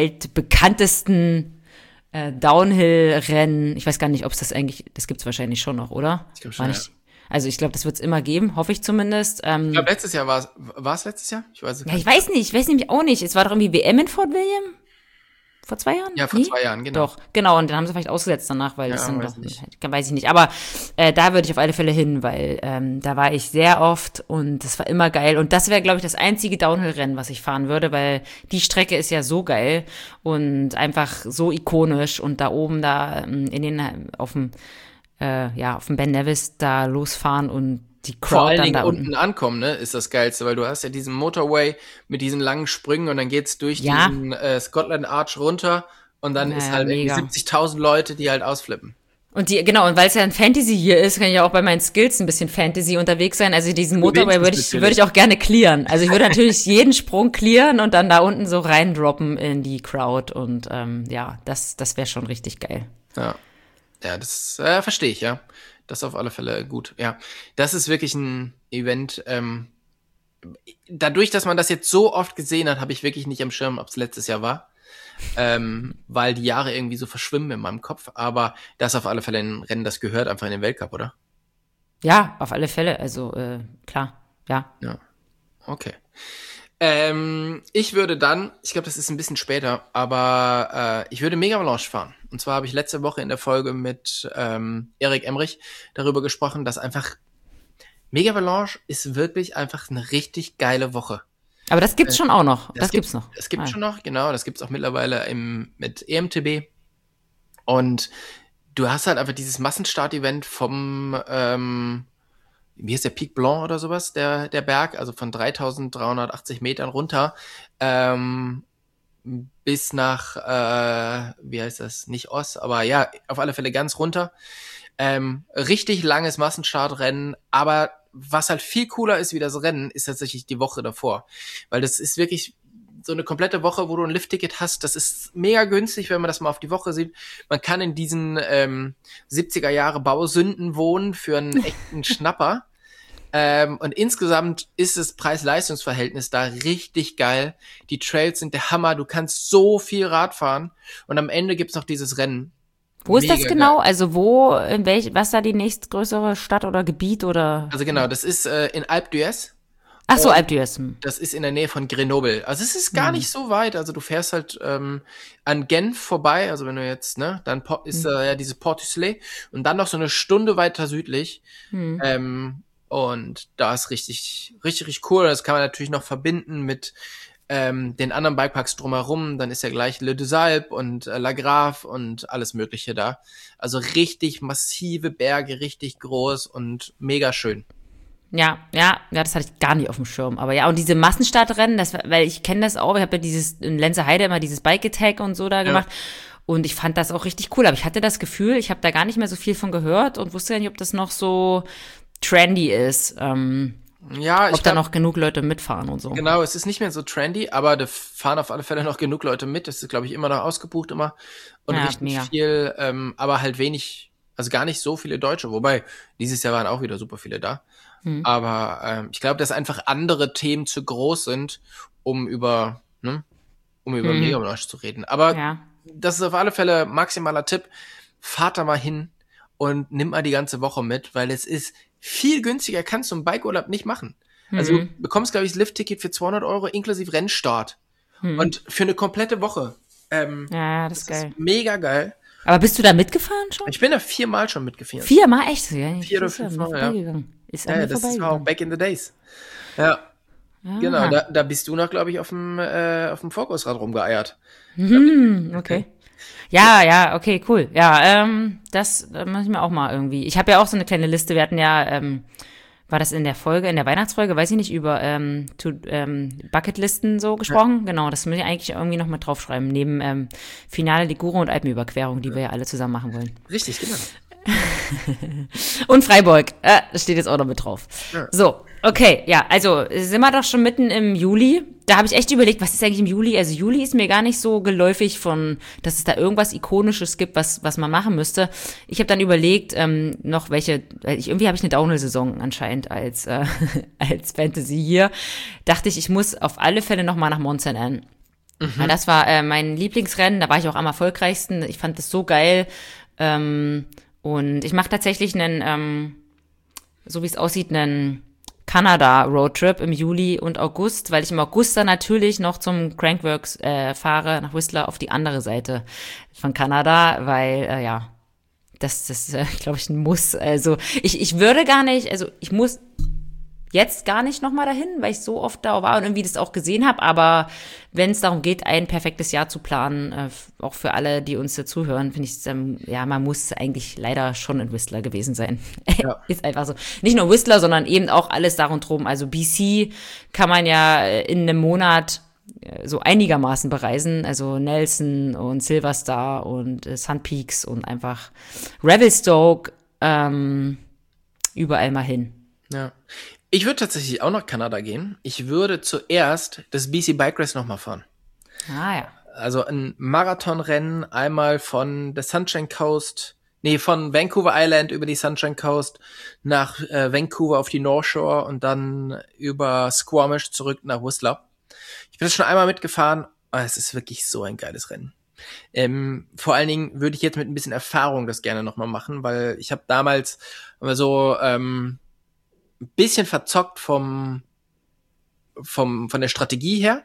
weltbekanntesten äh, Downhill-Rennen. Ich weiß gar nicht, ob es das eigentlich, das gibt's wahrscheinlich schon noch, oder? Ich glaube schon, War nicht, also, ich glaube, das wird's immer geben, hoffe ich zumindest. Ähm, Ich glaube, letztes Jahr war es, war es letztes Jahr? Ich weiß es ja, gar ich nicht. weiß nicht, ich weiß nämlich auch nicht. Es war doch irgendwie W M in Fort William? Vor zwei Jahren? Ja, vor Nee? zwei Jahren, genau. Doch, genau. Und dann haben sie vielleicht ausgesetzt danach, weil Ja, das dann weiß doch, nicht. weiß ich nicht. Aber äh, da würde ich auf alle Fälle hin, weil ähm, da war ich sehr oft und das war immer geil. Und das wäre, glaube ich, das einzige Downhill-Rennen, was ich fahren würde, weil die Strecke ist ja so geil und einfach so ikonisch und da oben da ähm, in den auf dem äh, ja auf dem Ben Nevis da losfahren und die Crowd Vor allen dann Dingen da unten unten. ankommen, ne, ist das Geilste, weil du hast ja diesen Motorway mit diesen langen Sprüngen und dann geht's durch Ja. diesen äh, Scotland Arch runter und dann Ja, ist ja, halt irgendwie mega. siebzigtausend Leute, die halt ausflippen. Und die, genau, und weil es ja ein Fantasy hier ist, kann ich ja auch bei meinen Skills ein bisschen Fantasy unterwegs sein. Also diesen Du Motorway gewinnst würde ich, natürlich. würde ich auch gerne clearen. Also ich würde natürlich jeden Sprung clearen und dann da unten so reindroppen in die Crowd. Und ähm, ja, das, das wäre schon richtig geil. Ja, ja, das äh, verstehe ich, ja. Das ist auf alle Fälle gut, ja. Das ist wirklich ein Event, ähm, dadurch, dass man das jetzt so oft gesehen hat, habe ich wirklich nicht am Schirm, ob es letztes Jahr war, ähm, weil die Jahre irgendwie so verschwimmen in meinem Kopf, aber das ist auf alle Fälle ein Rennen, das gehört einfach in den Weltcup, oder? Ja, auf alle Fälle. Also äh, klar, ja. Ja, okay. Ähm, ich würde dann, ich glaube, das ist ein bisschen später, aber äh, ich würde Mega Avalanche fahren. Und zwar habe ich letzte Woche in der Folge mit ähm, Erik Emrich darüber gesprochen, dass einfach Mega Avalanche ist wirklich einfach eine richtig geile Woche. Aber das gibt's schon auch noch. Das, Das gibt's noch. Es gibt Ah. schon noch, genau, das gibt's auch mittlerweile im, mit E M T B. Und du hast halt einfach dieses Massenstartevent vom, ähm, wie heißt der, Pic Blanc oder sowas, der, der Berg, also von dreitausenddreihundertachtzig Metern runter, ähm, bis nach, äh, wie heißt das, nicht Oss, aber ja, auf alle Fälle ganz runter. Ähm, richtig langes Massenstartrennen, aber was halt viel cooler ist wie das Rennen, ist tatsächlich die Woche davor. Weil das ist wirklich, so eine komplette Woche, wo du ein Liftticket hast, das ist mega günstig, wenn man das mal auf die Woche sieht. Man kann in diesen ähm, siebziger Jahre Bausünden wohnen für einen echten Schnapper. Ähm, und insgesamt ist das Preis-Leistungs-Verhältnis da richtig geil. Die Trails sind der Hammer. Du kannst so viel Rad fahren. Und am Ende gibt's noch dieses Rennen. Wo ist Mega das genau? geil. Also wo, in welch, was ist da die nächstgrößere Stadt oder Gebiet oder? Also genau, das ist äh, in Alpe d'Huez. Ach so, Und Alpe d'Huez. Hm. Das ist in der Nähe von Grenoble. Also es ist gar nicht so weit. Also du fährst halt ähm, an Genf vorbei. Also wenn du jetzt, ne, dann po- ist da ja diese Port d'Islay und dann noch so eine Stunde weiter südlich. Hm. Ähm, und da ist richtig, richtig, richtig cool. Das kann man natürlich noch verbinden mit ähm, den anderen Bikeparks drumherum. Dann ist ja gleich Le deux Alpes und äh, La Grave und alles Mögliche da. Also richtig massive Berge, richtig groß und mega schön. Ja, ja, ja, das hatte ich gar nicht auf dem Schirm. Aber ja, und diese Massenstartrennen, das, war- weil ich kenne das auch, ich habe ja dieses in Lenzerheide immer dieses Bike Attack und so da gemacht. Und ich fand das auch richtig cool. Aber ich hatte das Gefühl, ich habe da gar nicht mehr so viel von gehört und wusste gar nicht, ob das noch so trendy ist. Ähm, Ja, ob ich da glaub, noch genug Leute mitfahren und so. genau, es ist nicht mehr so trendy, aber da fahren auf alle Fälle noch genug Leute mit. Das ist, glaube ich, immer noch ausgebucht immer. Und Ja, richtig mega. viel, ähm, aber halt wenig, also gar nicht so viele Deutsche. Wobei, dieses Jahr waren auch wieder super viele da. Hm. Aber ähm, ich glaube, dass einfach andere Themen zu groß sind, um über, ne, um über Mhm. Megamarsch zu reden. Aber Ja. das ist auf alle Fälle maximaler Tipp. Fahrt da mal hin und nimm mal die ganze Woche mit, weil es ist viel günstiger, kannst du einen Bikeurlaub nicht machen. Also du bekommst, glaube ich, das Liftticket für zweihundert Euro inklusive Rennstart. Und für eine komplette Woche. Ähm, Ja, das ist das geil. ist mega geil. Aber bist du da mitgefahren schon? Ich bin da viermal schon mitgefahren. Viermal? Echt? Ja, Vier oder ist ja an mir fünfmal, ja. vorbeigegangen. Ist an Ja, mir das war auch vorbeigegangen. back in the days. Ja, genau. Da, da bist du noch, glaube ich, auf dem äh, auf dem Vorkursrad rumgeeiert. Hm, okay. Ja, ja, okay, cool. Ja, ähm, das äh, muss ich mir auch mal irgendwie. Ich habe ja auch so eine kleine Liste. Wir hatten ja, ähm, war das in der Folge, in der Weihnachtsfolge, weiß ich nicht, über ähm, to, ähm, Bucketlisten so gesprochen. Genau, das muss ich eigentlich irgendwie noch mit draufschreiben. Neben ähm, Finale Ligure und Alpenüberquerung, die wir ja alle zusammen machen wollen. Richtig, genau. Und Freiburg, äh, das steht jetzt auch noch mit drauf. Ja. So, okay, ja, also sind wir doch schon mitten im Juli. Da habe ich echt überlegt, was ist eigentlich im Juli? Also Juli ist mir gar nicht so geläufig von, dass es da irgendwas Ikonisches gibt, was was man machen müsste. Ich habe dann überlegt, ähm, noch welche, weil ich, irgendwie habe ich eine Downhill-Saison anscheinend als äh, als Fantasy hier. Dachte ich, ich muss auf alle Fälle noch mal nach Mont Saint-Anne. Weil das war äh, mein Lieblingsrennen, da war ich auch am erfolgreichsten. Ich fand das so geil. Ähm, und ich mache tatsächlich einen, ähm, so wie es aussieht, einen Kanada-Roadtrip im Juli und August, weil ich im August dann natürlich noch zum Crankworks äh, fahre, nach Whistler auf die andere Seite von Kanada, weil, äh, ja, das, das äh, glaube ich, ein Muss. Also ich, ich würde gar nicht, also ich muss jetzt gar nicht nochmal dahin, weil ich so oft da war und irgendwie das auch gesehen habe. Aber wenn es darum geht, ein perfektes Jahr zu planen, äh, auch für alle, die uns dazuhören, finde ich, ähm, ja, man muss eigentlich leider schon in Whistler gewesen sein. Ja. Ist einfach so. Nicht nur Whistler, sondern eben auch alles da und drum. Also B C kann man ja äh, in einem Monat äh, so einigermaßen bereisen. Also Nelson und Silver Star und äh, Sun Peaks und einfach Revelstoke, ähm, überall mal hin. Ja. Ich würde tatsächlich auch nach Kanada gehen. Ich würde zuerst das B C Bike Race nochmal fahren. Ah ja. Also ein Marathonrennen einmal von der Sunshine Coast, nee, von Vancouver Island über die Sunshine Coast nach äh, Vancouver auf die North Shore und dann über Squamish zurück nach Whistler. Ich bin das schon einmal mitgefahren, aber es ist wirklich so ein geiles Rennen. Ähm, vor allen Dingen würde ich jetzt mit ein bisschen Erfahrung das gerne nochmal machen, weil ich habe damals immer so ähm, ein bisschen verzockt vom, vom von der Strategie her,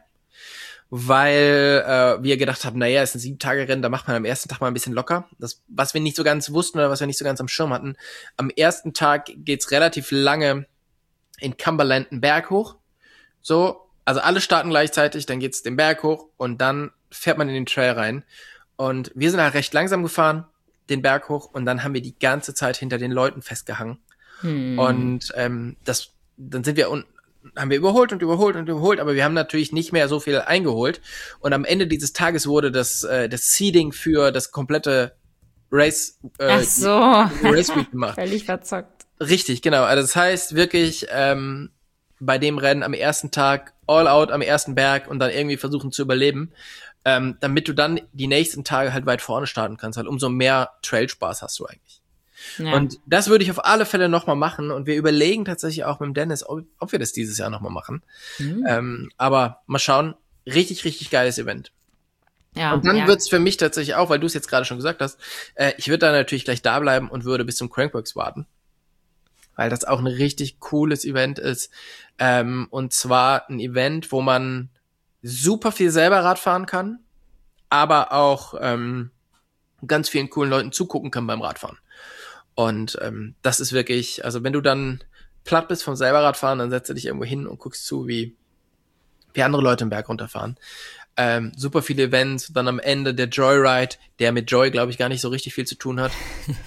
weil äh, wir gedacht haben, naja, es ist ein Sieben-Tage-Rennen, da macht man am ersten Tag mal ein bisschen locker. Das, was wir nicht so ganz wussten oder was wir nicht so ganz am Schirm hatten, am ersten Tag geht's relativ lange in Cumberland einen Berg hoch. So, also alle starten gleichzeitig, dann geht's den Berg hoch und dann fährt man in den Trail rein. Und wir sind halt recht langsam gefahren, den Berg hoch, und dann haben wir die ganze Zeit hinter den Leuten festgehangen. Hm. Und ähm, das, dann sind wir unten, haben wir überholt und überholt und überholt, aber wir haben natürlich nicht mehr so viel eingeholt. Und am Ende dieses Tages wurde das, äh, das Seeding für das komplette Race, äh, Ach so. Race Week gemacht. Völlig verzockt. Richtig, genau. Also das heißt wirklich, ähm, bei dem Rennen am ersten Tag all out am ersten Berg und dann irgendwie versuchen zu überleben, ähm, damit du dann die nächsten Tage halt weit vorne starten kannst. Halt umso mehr Trailspaß hast du eigentlich. Ja. Und das würde ich auf alle Fälle nochmal machen. Und wir überlegen tatsächlich auch mit dem Dennis, ob, ob wir das dieses Jahr nochmal machen. Mhm. Ähm, aber mal schauen. Richtig, richtig geiles Event. Ja, und dann ja. wird's für mich tatsächlich auch, weil du es jetzt gerade schon gesagt hast, äh, ich würde da natürlich gleich da bleiben und würde bis zum Crankworx warten. Weil das auch ein richtig cooles Event ist. Ähm, und zwar ein Event, wo man super viel selber Rad fahren kann, aber auch ähm, ganz vielen coolen Leuten zugucken kann beim Radfahren. Und ähm, das ist wirklich, also wenn du dann platt bist vom selber Radfahren, dann setzt du dich irgendwo hin und guckst zu, wie, wie andere Leute den Berg runterfahren. Ähm, super viele Events, dann am Ende der Joyride, der mit Joy, glaube ich, gar nicht so richtig viel zu tun hat.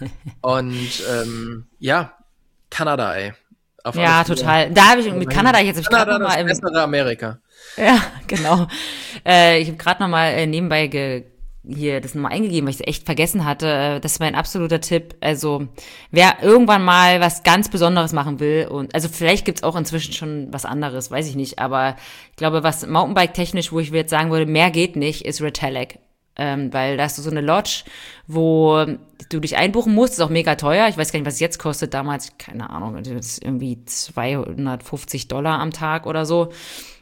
Und ähm, ja, Kanada, ey. Auf ja, total. Da habe ich mit Kanada, jetzt habe ich gerade noch mal im bessere Amerika. Ja, genau. Äh, ich habe gerade noch mal äh, nebenbei ge hier das nochmal eingegeben, weil ich es echt vergessen hatte. Das ist mein absoluter Tipp. Also wer irgendwann mal was ganz Besonderes machen will und also vielleicht gibt's auch inzwischen schon was anderes, weiß ich nicht. Aber ich glaube, was Mountainbike-technisch, wo ich jetzt sagen würde, mehr geht nicht, ist Retallick. Ähm, weil da hast du so eine Lodge, wo du dich einbuchen musst, ist auch mega teuer. Ich weiß gar nicht, was es jetzt kostet. Damals, keine Ahnung, das ist irgendwie zweihundertfünfzig Dollar am Tag oder so.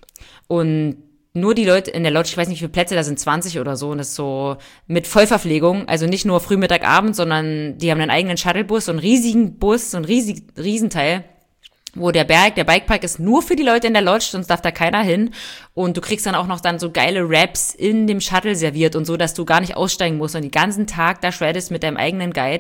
Und nur die Leute in der Lodge, ich weiß nicht, wie viele Plätze, da sind zwanzig oder so, und das ist so mit Vollverpflegung, also nicht nur Früh, Mittag, Abend, sondern die haben einen eigenen Shuttlebus, so einen riesigen Bus, so ein riesig, Riesenteil, wo der Berg, der Bikepark ist nur für die Leute in der Lodge, sonst darf da keiner hin, und du kriegst dann auch noch dann so geile Wraps in dem Shuttle serviert und so, dass du gar nicht aussteigen musst und den ganzen Tag da shreddest mit deinem eigenen Guide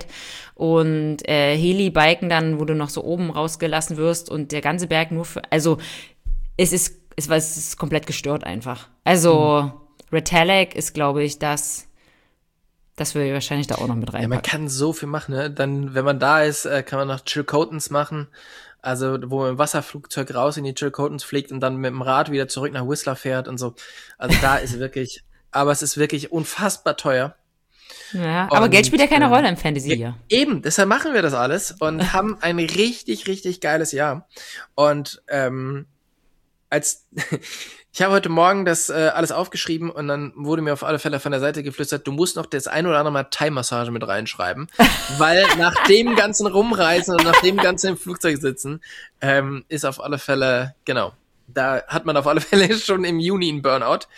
und äh, Heli-Biken dann, wo du noch so oben rausgelassen wirst und der ganze Berg nur für, also es ist Es war, es ist komplett gestört einfach. Also, mhm. Retallick ist, glaube ich, das, das würde ich wahrscheinlich da auch noch mit reinpacken. Ja, man kann so viel machen, ne? Dann, wenn man da ist, kann man noch Chilcotens machen. Also, wo man im Wasserflugzeug raus in die Chilcotens fliegt und dann mit dem Rad wieder zurück nach Whistler fährt und so. Also, da ist wirklich, aber es ist wirklich unfassbar teuer. Ja, und, aber Geld spielt ja keine äh, Rolle im Fantasy hier. Eben, deshalb machen wir das alles und haben ein richtig, richtig geiles Jahr. Und, ähm, als ich habe heute Morgen das äh, alles aufgeschrieben und dann wurde mir auf alle Fälle von der Seite geflüstert, du musst noch das ein oder andere Mal Thai-Massage mit reinschreiben, weil nach dem ganzen Rumreisen und nach dem ganzen im Flugzeug sitzen ähm, ist auf alle Fälle, genau, da hat man auf alle Fälle schon im Juni einen Burnout.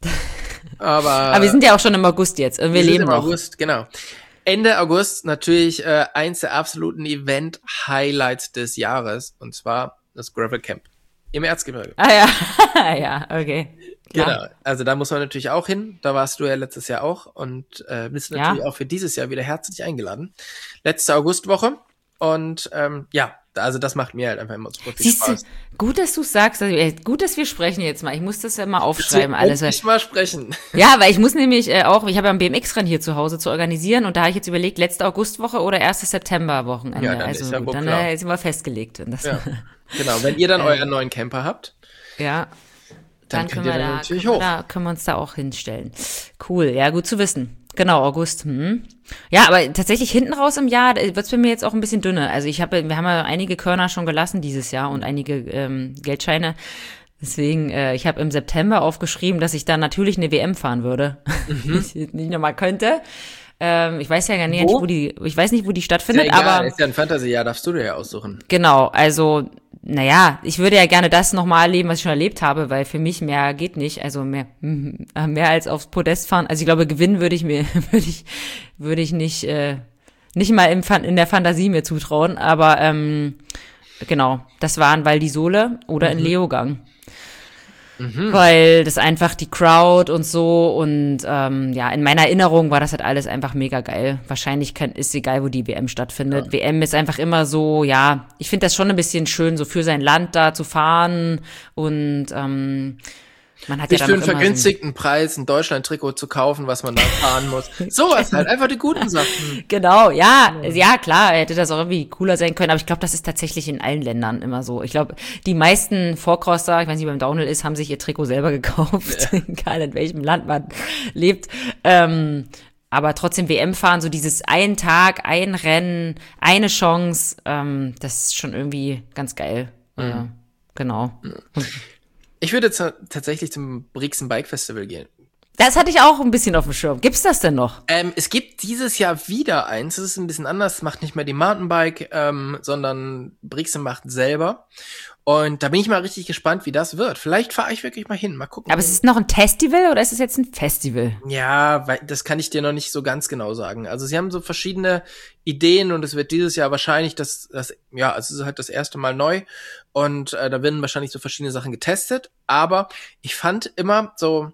Aber, Aber wir sind ja auch schon im August jetzt und wir, wir leben sind im noch. August, genau. Ende August natürlich äh, eins der absoluten Event-Highlights des Jahres, und zwar das Gravel Camp. Im Erzgebirge. Ah ja, ja, okay. Klar. Genau, also da muss man natürlich auch hin. Da warst du ja letztes Jahr auch und äh, bist natürlich ja. auch für dieses Jahr wieder herzlich eingeladen. Letzte Augustwoche und ähm, ja, also das macht mir halt einfach immer super viel Siehst Spaß. Du, gut, dass du sagst, also, äh, gut, dass wir sprechen jetzt mal. Ich muss das ja mal aufschreiben. Alles. Ich mal sprechen. Ja, weil ich muss nämlich äh, auch, ich habe ja ein B M X-Rennen hier zu Hause zu organisieren und da habe ich jetzt überlegt, letzte Augustwoche oder erste Septemberwochenende. Ja, dann also ist ja gut, dann äh, sind wir festgelegt. Und das ja. Genau, wenn ihr dann äh, euren neuen Camper habt. Ja. Dann, dann können wir da, natürlich können hoch. Wir da, können wir uns da auch hinstellen. Cool, ja, gut zu wissen. Genau, August. Hm. Ja, aber tatsächlich hinten raus im Jahr wird's bei mir jetzt auch ein bisschen dünner. Also ich habe, wir haben ja einige Körner schon gelassen dieses Jahr und einige ähm, Geldscheine. Deswegen, äh, ich habe im September aufgeschrieben, dass ich dann natürlich eine W M fahren würde, mhm. ich nicht nochmal könnte. Ähm, ich weiß ja gar nicht, wo? wo die, ich weiß nicht, wo die stattfindet, ist ja egal, aber ist ja ein Fantasy-Jahr, darfst du dir ja aussuchen. Genau, also naja, ich würde ja gerne das nochmal erleben, was ich schon erlebt habe, weil für mich mehr geht nicht, also mehr mehr als aufs Podest fahren. Also ich glaube, gewinnen würde ich mir würde ich würde ich nicht äh, nicht mal im, in der Fantasie mir zutrauen, aber ähm, genau, das waren Val di Sole oder mhm. in Leogang. Mhm. Weil das einfach die Crowd und so und ähm, ja, in meiner Erinnerung war das halt alles einfach mega geil. Wahrscheinlich kann, ist egal, wo die W M stattfindet. Ja. W M ist einfach immer so, ja, ich finde das schon ein bisschen schön, so für sein Land da zu fahren und ähm, man hat sich ja für dann einen vergünstigten so Preis ein Deutschland-Trikot zu kaufen, was man da fahren muss. Sowas halt, einfach die guten Sachen. Genau, ja, ja, klar, hätte das auch irgendwie cooler sein können, aber ich glaube, das ist tatsächlich in allen Ländern immer so. Ich glaube, die meisten Vorcrosser, ich weiß nicht, wie beim Downhill ist, haben sich ihr Trikot selber gekauft, ja. Egal in welchem Land man lebt. Ähm, aber trotzdem W M fahren, so dieses ein Tag, ein Rennen, eine Chance, ähm, das ist schon irgendwie ganz geil. Mhm. Äh, genau. Ich würde z- tatsächlich zum Brixen Bike Festival gehen. Das hatte ich auch ein bisschen auf dem Schirm. Gibt's das denn noch? Ähm, es gibt dieses Jahr wieder eins. Das ist ein bisschen anders. Macht nicht mehr die Mountainbike, ähm, sondern Brixen macht selber. Und da bin ich mal richtig gespannt, wie das wird. Vielleicht fahre ich wirklich mal hin. Mal gucken. Aber ist es noch ein Festival oder ist es jetzt ein Festival? Ja, weil das kann ich dir noch nicht so ganz genau sagen. Also sie haben so verschiedene Ideen und es wird dieses Jahr wahrscheinlich das, das ja, es ist halt das erste Mal neu und äh, da werden wahrscheinlich so verschiedene Sachen getestet. Aber ich fand immer so,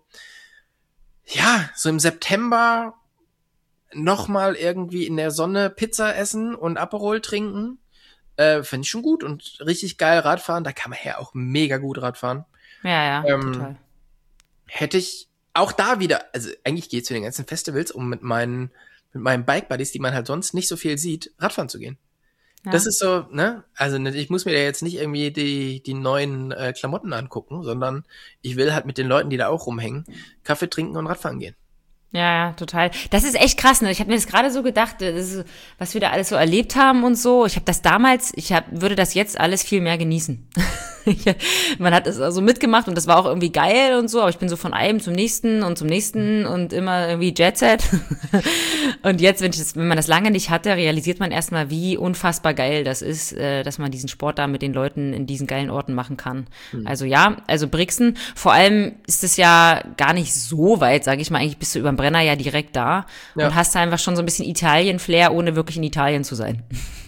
ja, so im September nochmal irgendwie in der Sonne Pizza essen und Aperol trinken, äh, finde ich schon gut und richtig geil Radfahren. Da kann man ja auch mega gut Radfahren. Ja, ja, Ähm, total. Hätte ich auch da wieder, also eigentlich gehe ich zu den ganzen Festivals, um mit meinen, mit meinen Bike-Buddies, die man halt sonst nicht so viel sieht, Radfahren zu gehen. Ja. Das ist so, ne, also ne, ich muss mir da jetzt nicht irgendwie die, die neuen äh, Klamotten angucken, sondern ich will halt mit den Leuten, die da auch rumhängen, Kaffee trinken und Radfahren gehen. Ja, ja, total. Das ist echt krass, ne? Ich habe mir das gerade so gedacht, das ist, was wir da alles so erlebt haben und so. Ich habe das damals, ich hab, würde das jetzt alles viel mehr genießen. Man hat es also mitgemacht und das war auch irgendwie geil und so, aber ich bin so von einem zum nächsten und zum nächsten und immer irgendwie Jet Set. Und jetzt, wenn, ich das, wenn man das lange nicht hatte, realisiert man erstmal, wie unfassbar geil das ist, äh, dass man diesen Sport da mit den Leuten in diesen geilen Orten machen kann. Mhm. Also ja, also Brixen, vor allem ist es ja gar nicht so weit, sage ich mal, eigentlich bist du über den Brenner ja direkt da ja. Und hast da einfach schon so ein bisschen Italien-Flair, ohne wirklich in Italien zu sein.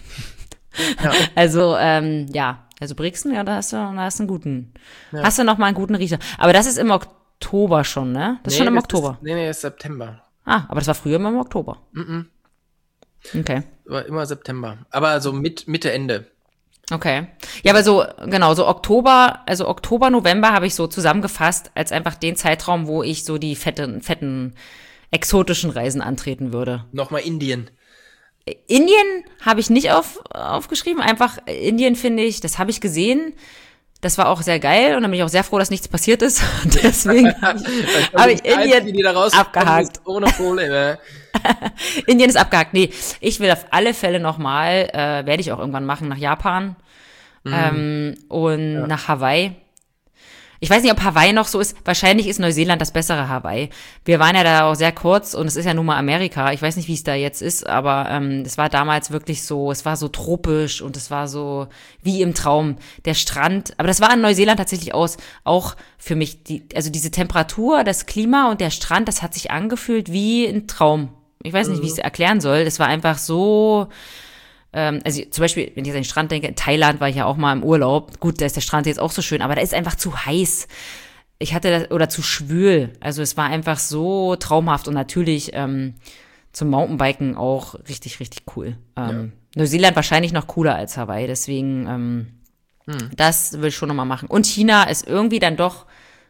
Ja. Also, ähm, ja. Also Brixen, ja, da hast du, da hast du einen guten, ja. hast du noch mal einen guten Riecher. Aber das ist im Oktober schon, ne? Das nee, ist schon im das Oktober. Ist, nee, nee, ist September. Ah, aber das war früher immer im Oktober. Mhm. Okay. War immer September. Aber so mit, Mitte, Ende. Okay. Ja, aber so, genau, so Oktober, also Oktober, November habe ich so zusammengefasst als einfach den Zeitraum, wo ich so die fetten, fetten, exotischen Reisen antreten würde. Nochmal Indien. Indien habe ich nicht auf, aufgeschrieben. Einfach Indien finde ich, das habe ich gesehen. Das war auch sehr geil und dann bin ich auch sehr froh, dass nichts passiert ist. Und deswegen habe ich, hab ich Indien die da abgehakt. Ohne Probleme. Indien ist abgehakt. Nee, ich will auf alle Fälle nochmal, äh, werde ich auch irgendwann machen, nach Japan mhm. ähm, und ja. nach Hawaii. Ich weiß nicht, ob Hawaii noch so ist. Wahrscheinlich ist Neuseeland das bessere Hawaii. Wir waren ja da auch sehr kurz und es ist ja nun mal Amerika. Ich weiß nicht, wie es da jetzt ist, aber ähm, es war damals wirklich so, es war so tropisch und es war so wie im Traum. Der Strand, aber das war in Neuseeland tatsächlich aus, auch für mich, die, also diese Temperatur, das Klima und der Strand, das hat sich angefühlt wie ein Traum. Ich weiß nicht, mhm. wie ich es erklären soll. Das war einfach so... Also zum Beispiel, wenn ich jetzt an den Strand denke, in Thailand war ich ja auch mal im Urlaub. Gut, da ist der Strand jetzt auch so schön, aber da ist einfach zu heiß. Ich hatte das, oder zu schwül. Also es war einfach so traumhaft und natürlich ähm, zum Mountainbiken auch richtig, richtig cool. Ähm, ja. Neuseeland wahrscheinlich noch cooler als Hawaii, deswegen ähm, hm. das will ich schon nochmal machen. Und China ist irgendwie dann doch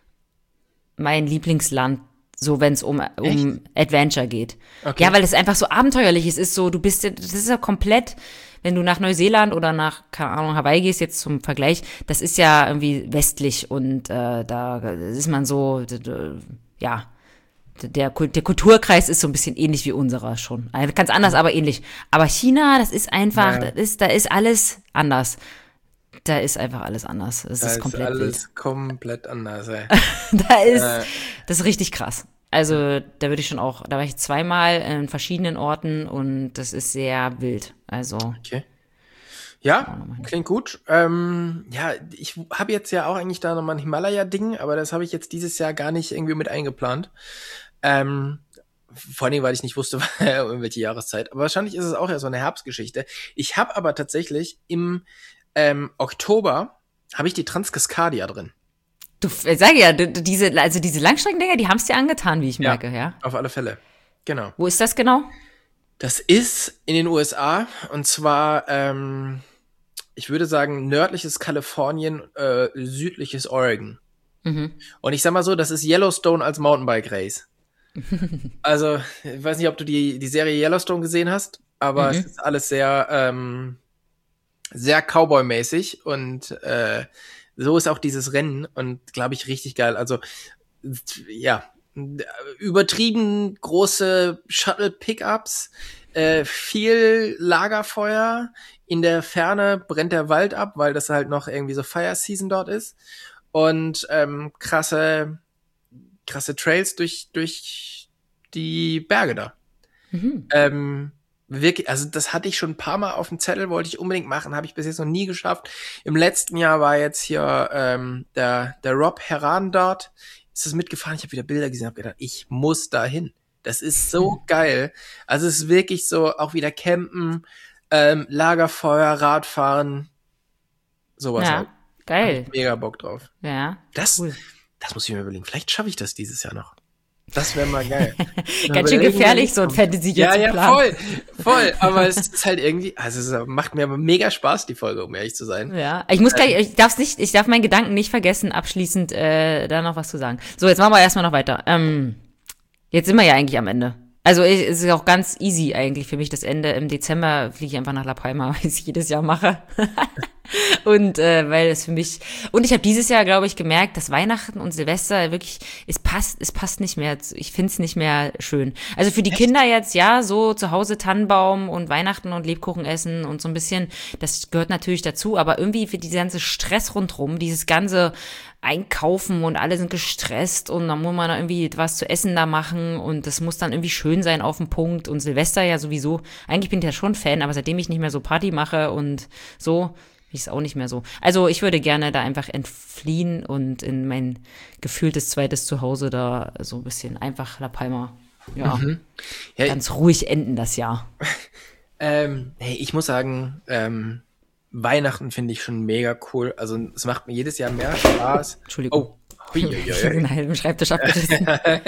mein Lieblingsland. So, wenn es um, um Adventure geht. Okay. Ja, weil es einfach so abenteuerlich ist. Es ist so, du bist, das ist ja komplett, wenn du nach Neuseeland oder nach, keine Ahnung, Hawaii gehst, jetzt zum Vergleich, das ist ja irgendwie westlich und äh, da ist man so, d- d- ja, der, der Kulturkreis ist so ein bisschen ähnlich wie unserer schon. Also ganz anders, aber ähnlich. Aber China, das ist einfach, ja. das ist, da ist alles anders. Da ist einfach alles anders. Es ist, ist komplett alles wild. komplett anders, ey. da ist, äh. das ist richtig krass. Also, da würde ich schon auch, da war ich zweimal in verschiedenen Orten und das ist sehr wild. Also. Okay. Ja, klingt gut. Ähm, ja, ich habe jetzt ja auch eigentlich da nochmal ein Himalaya-Ding, aber das habe ich jetzt dieses Jahr gar nicht irgendwie mit eingeplant. Ähm, vor allem, weil ich nicht wusste, welche Jahreszeit. Aber wahrscheinlich ist es auch ja so eine Herbstgeschichte. Ich habe aber tatsächlich im Ähm, Oktober habe ich die Transcascadia drin. Du, ich sage ja, diese, also diese Langstreckendinger, die haben es dir angetan, wie ich ja, merke, ja? Auf alle Fälle, genau. Wo ist das genau? Das ist in den U S A und zwar, ähm, ich würde sagen, nördliches Kalifornien, äh, südliches Oregon. Mhm. Und ich sag mal so, das ist Yellowstone als Mountainbike-Race. Also, ich weiß nicht, ob du die, die Serie Yellowstone gesehen hast, aber mhm. es ist alles sehr, ähm, sehr Cowboy-mäßig und äh, so ist auch dieses Rennen und glaube ich richtig geil. Also ja, übertrieben große Shuttle-Pickups, äh, viel Lagerfeuer. In der Ferne brennt der Wald ab, weil das halt noch irgendwie so Fire Season dort ist. Und ähm, krasse, krasse Trails durch durch die Berge da. Mhm. Ähm, wirklich, also das hatte ich schon ein paar Mal auf dem Zettel, wollte ich unbedingt machen, habe ich bis jetzt noch nie geschafft. Im letzten Jahr war jetzt hier ähm, der der Rob Heran dort. Ist das mitgefahren? Ich habe wieder Bilder gesehen, habe gedacht, ich muss da hin. Das ist so mhm. geil. Also es ist wirklich so, auch wieder campen, ähm, Lagerfeuer, Radfahren, sowas ja, halt. Geil. Hab ich mega Bock drauf. Ja, das, cool. Das muss ich mir überlegen. Vielleicht schaffe ich das dieses Jahr noch. Das wäre mal geil. Ganz schön gefährlich, so ein Fantasy ja, zu ja, planen. voll, voll. Aber es ist halt irgendwie, also es macht mir aber mega Spaß, die Folge, um ehrlich zu sein. Ja, ich muss gleich, ich darf's nicht, ich darf meinen Gedanken nicht vergessen, abschließend äh, da noch was zu sagen. So, jetzt machen wir erstmal noch weiter. Ähm, jetzt sind wir ja eigentlich am Ende. Also ich, es ist auch ganz easy eigentlich für mich das Ende. Im Dezember fliege ich einfach nach La Palma, weil ich jedes Jahr mache. Und äh, weil es für mich und ich habe dieses Jahr, glaube ich, gemerkt, dass Weihnachten und Silvester wirklich, es passt, es passt nicht mehr. Ich find's nicht mehr schön. Also für die Echt? Kinder jetzt, ja, so zu Hause Tannenbaum und Weihnachten und Lebkuchen essen und so ein bisschen, das gehört natürlich dazu, aber irgendwie für diese ganze Stress rundrum, dieses ganze Einkaufen und alle sind gestresst und dann muss man da irgendwie was zu essen da machen und das muss dann irgendwie schön sein auf den Punkt und Silvester ja sowieso, eigentlich bin ich ja schon Fan, aber seitdem ich nicht mehr so Party mache und so, ist es auch nicht mehr so. Also ich würde gerne da einfach entfliehen und in mein gefühltes zweites Zuhause da so ein bisschen einfach La Palma, ja, mhm. ja ganz ruhig enden das Jahr. ähm, hey, ich muss sagen, ähm, Weihnachten finde ich schon mega cool. Also es macht mir jedes Jahr mehr Spaß. Entschuldigung. Oh. Hui, hui, hui. Ich habe den halben Schreibtisch abgerissen.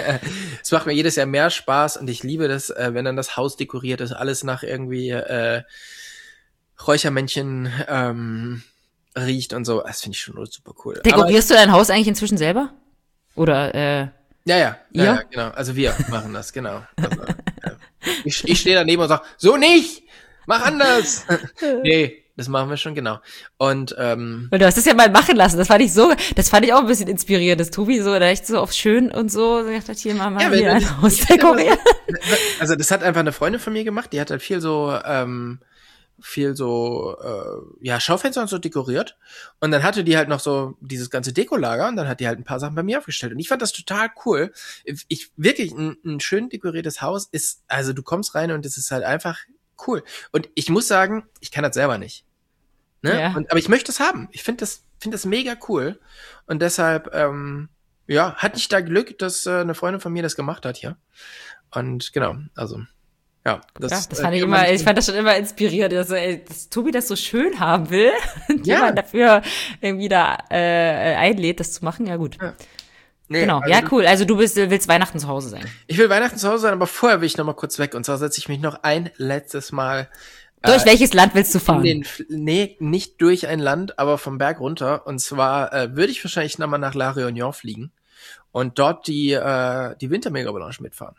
Es macht mir jedes Jahr mehr Spaß und ich liebe das, äh, wenn dann das Haus dekoriert ist, alles nach irgendwie äh, Räuchermännchen ähm, riecht und so. Das finde ich schon super cool. Dekorierst Aber, du dein Haus eigentlich inzwischen selber? Oder äh, ja, ja, ihr? ja, genau. Also wir machen das, genau. Also, ja. Ich, ich stehe daneben und sage, so nicht! Mach anders! Nee, das machen wir schon, genau. Und ähm, und du hast es ja mal machen lassen. Das fand ich so, das fand ich auch ein bisschen inspirierend. Das Tobi so, da echt so auf schön und so, so dachte hier mal, mal ja, hier ein Haus dekorieren. Also das hat einfach eine Freundin von mir gemacht, die hat halt viel so ähm, viel so, äh, ja, Schaufenster und so dekoriert. Und dann hatte die halt noch so dieses ganze Dekolager und dann hat die halt ein paar Sachen bei mir aufgestellt. Und ich fand das total cool. Ich, wirklich, ein, ein schön dekoriertes Haus ist, also du kommst rein und es ist halt einfach cool. Und ich muss sagen, ich kann das selber nicht. Ne? Ja. Und, aber ich möchte es haben. Ich finde das, finde das mega cool. Und deshalb, ähm, ja, hatte ich da Glück, dass äh, eine Freundin von mir das gemacht hat hier. Und genau, also ja, das, ja, das fand äh, ich immer, ich fand das schon immer inspirierend, dass, ey, dass Tobi das so schön haben will und ja. jemand dafür irgendwie da äh, einlädt, das zu machen, ja gut. Ja. Nee, genau, also, ja cool, also du bist, willst Weihnachten zu Hause sein. Ich will Weihnachten zu Hause sein, aber vorher will ich noch mal kurz weg und zwar setze ich mich noch ein letztes Mal. Durch äh, welches Land willst du fahren? Den, nee, nicht durch ein Land, aber vom Berg runter und zwar äh, würde ich wahrscheinlich noch mal nach La Réunion fliegen und dort die, äh, die Winter-Mega-Blanche mitfahren.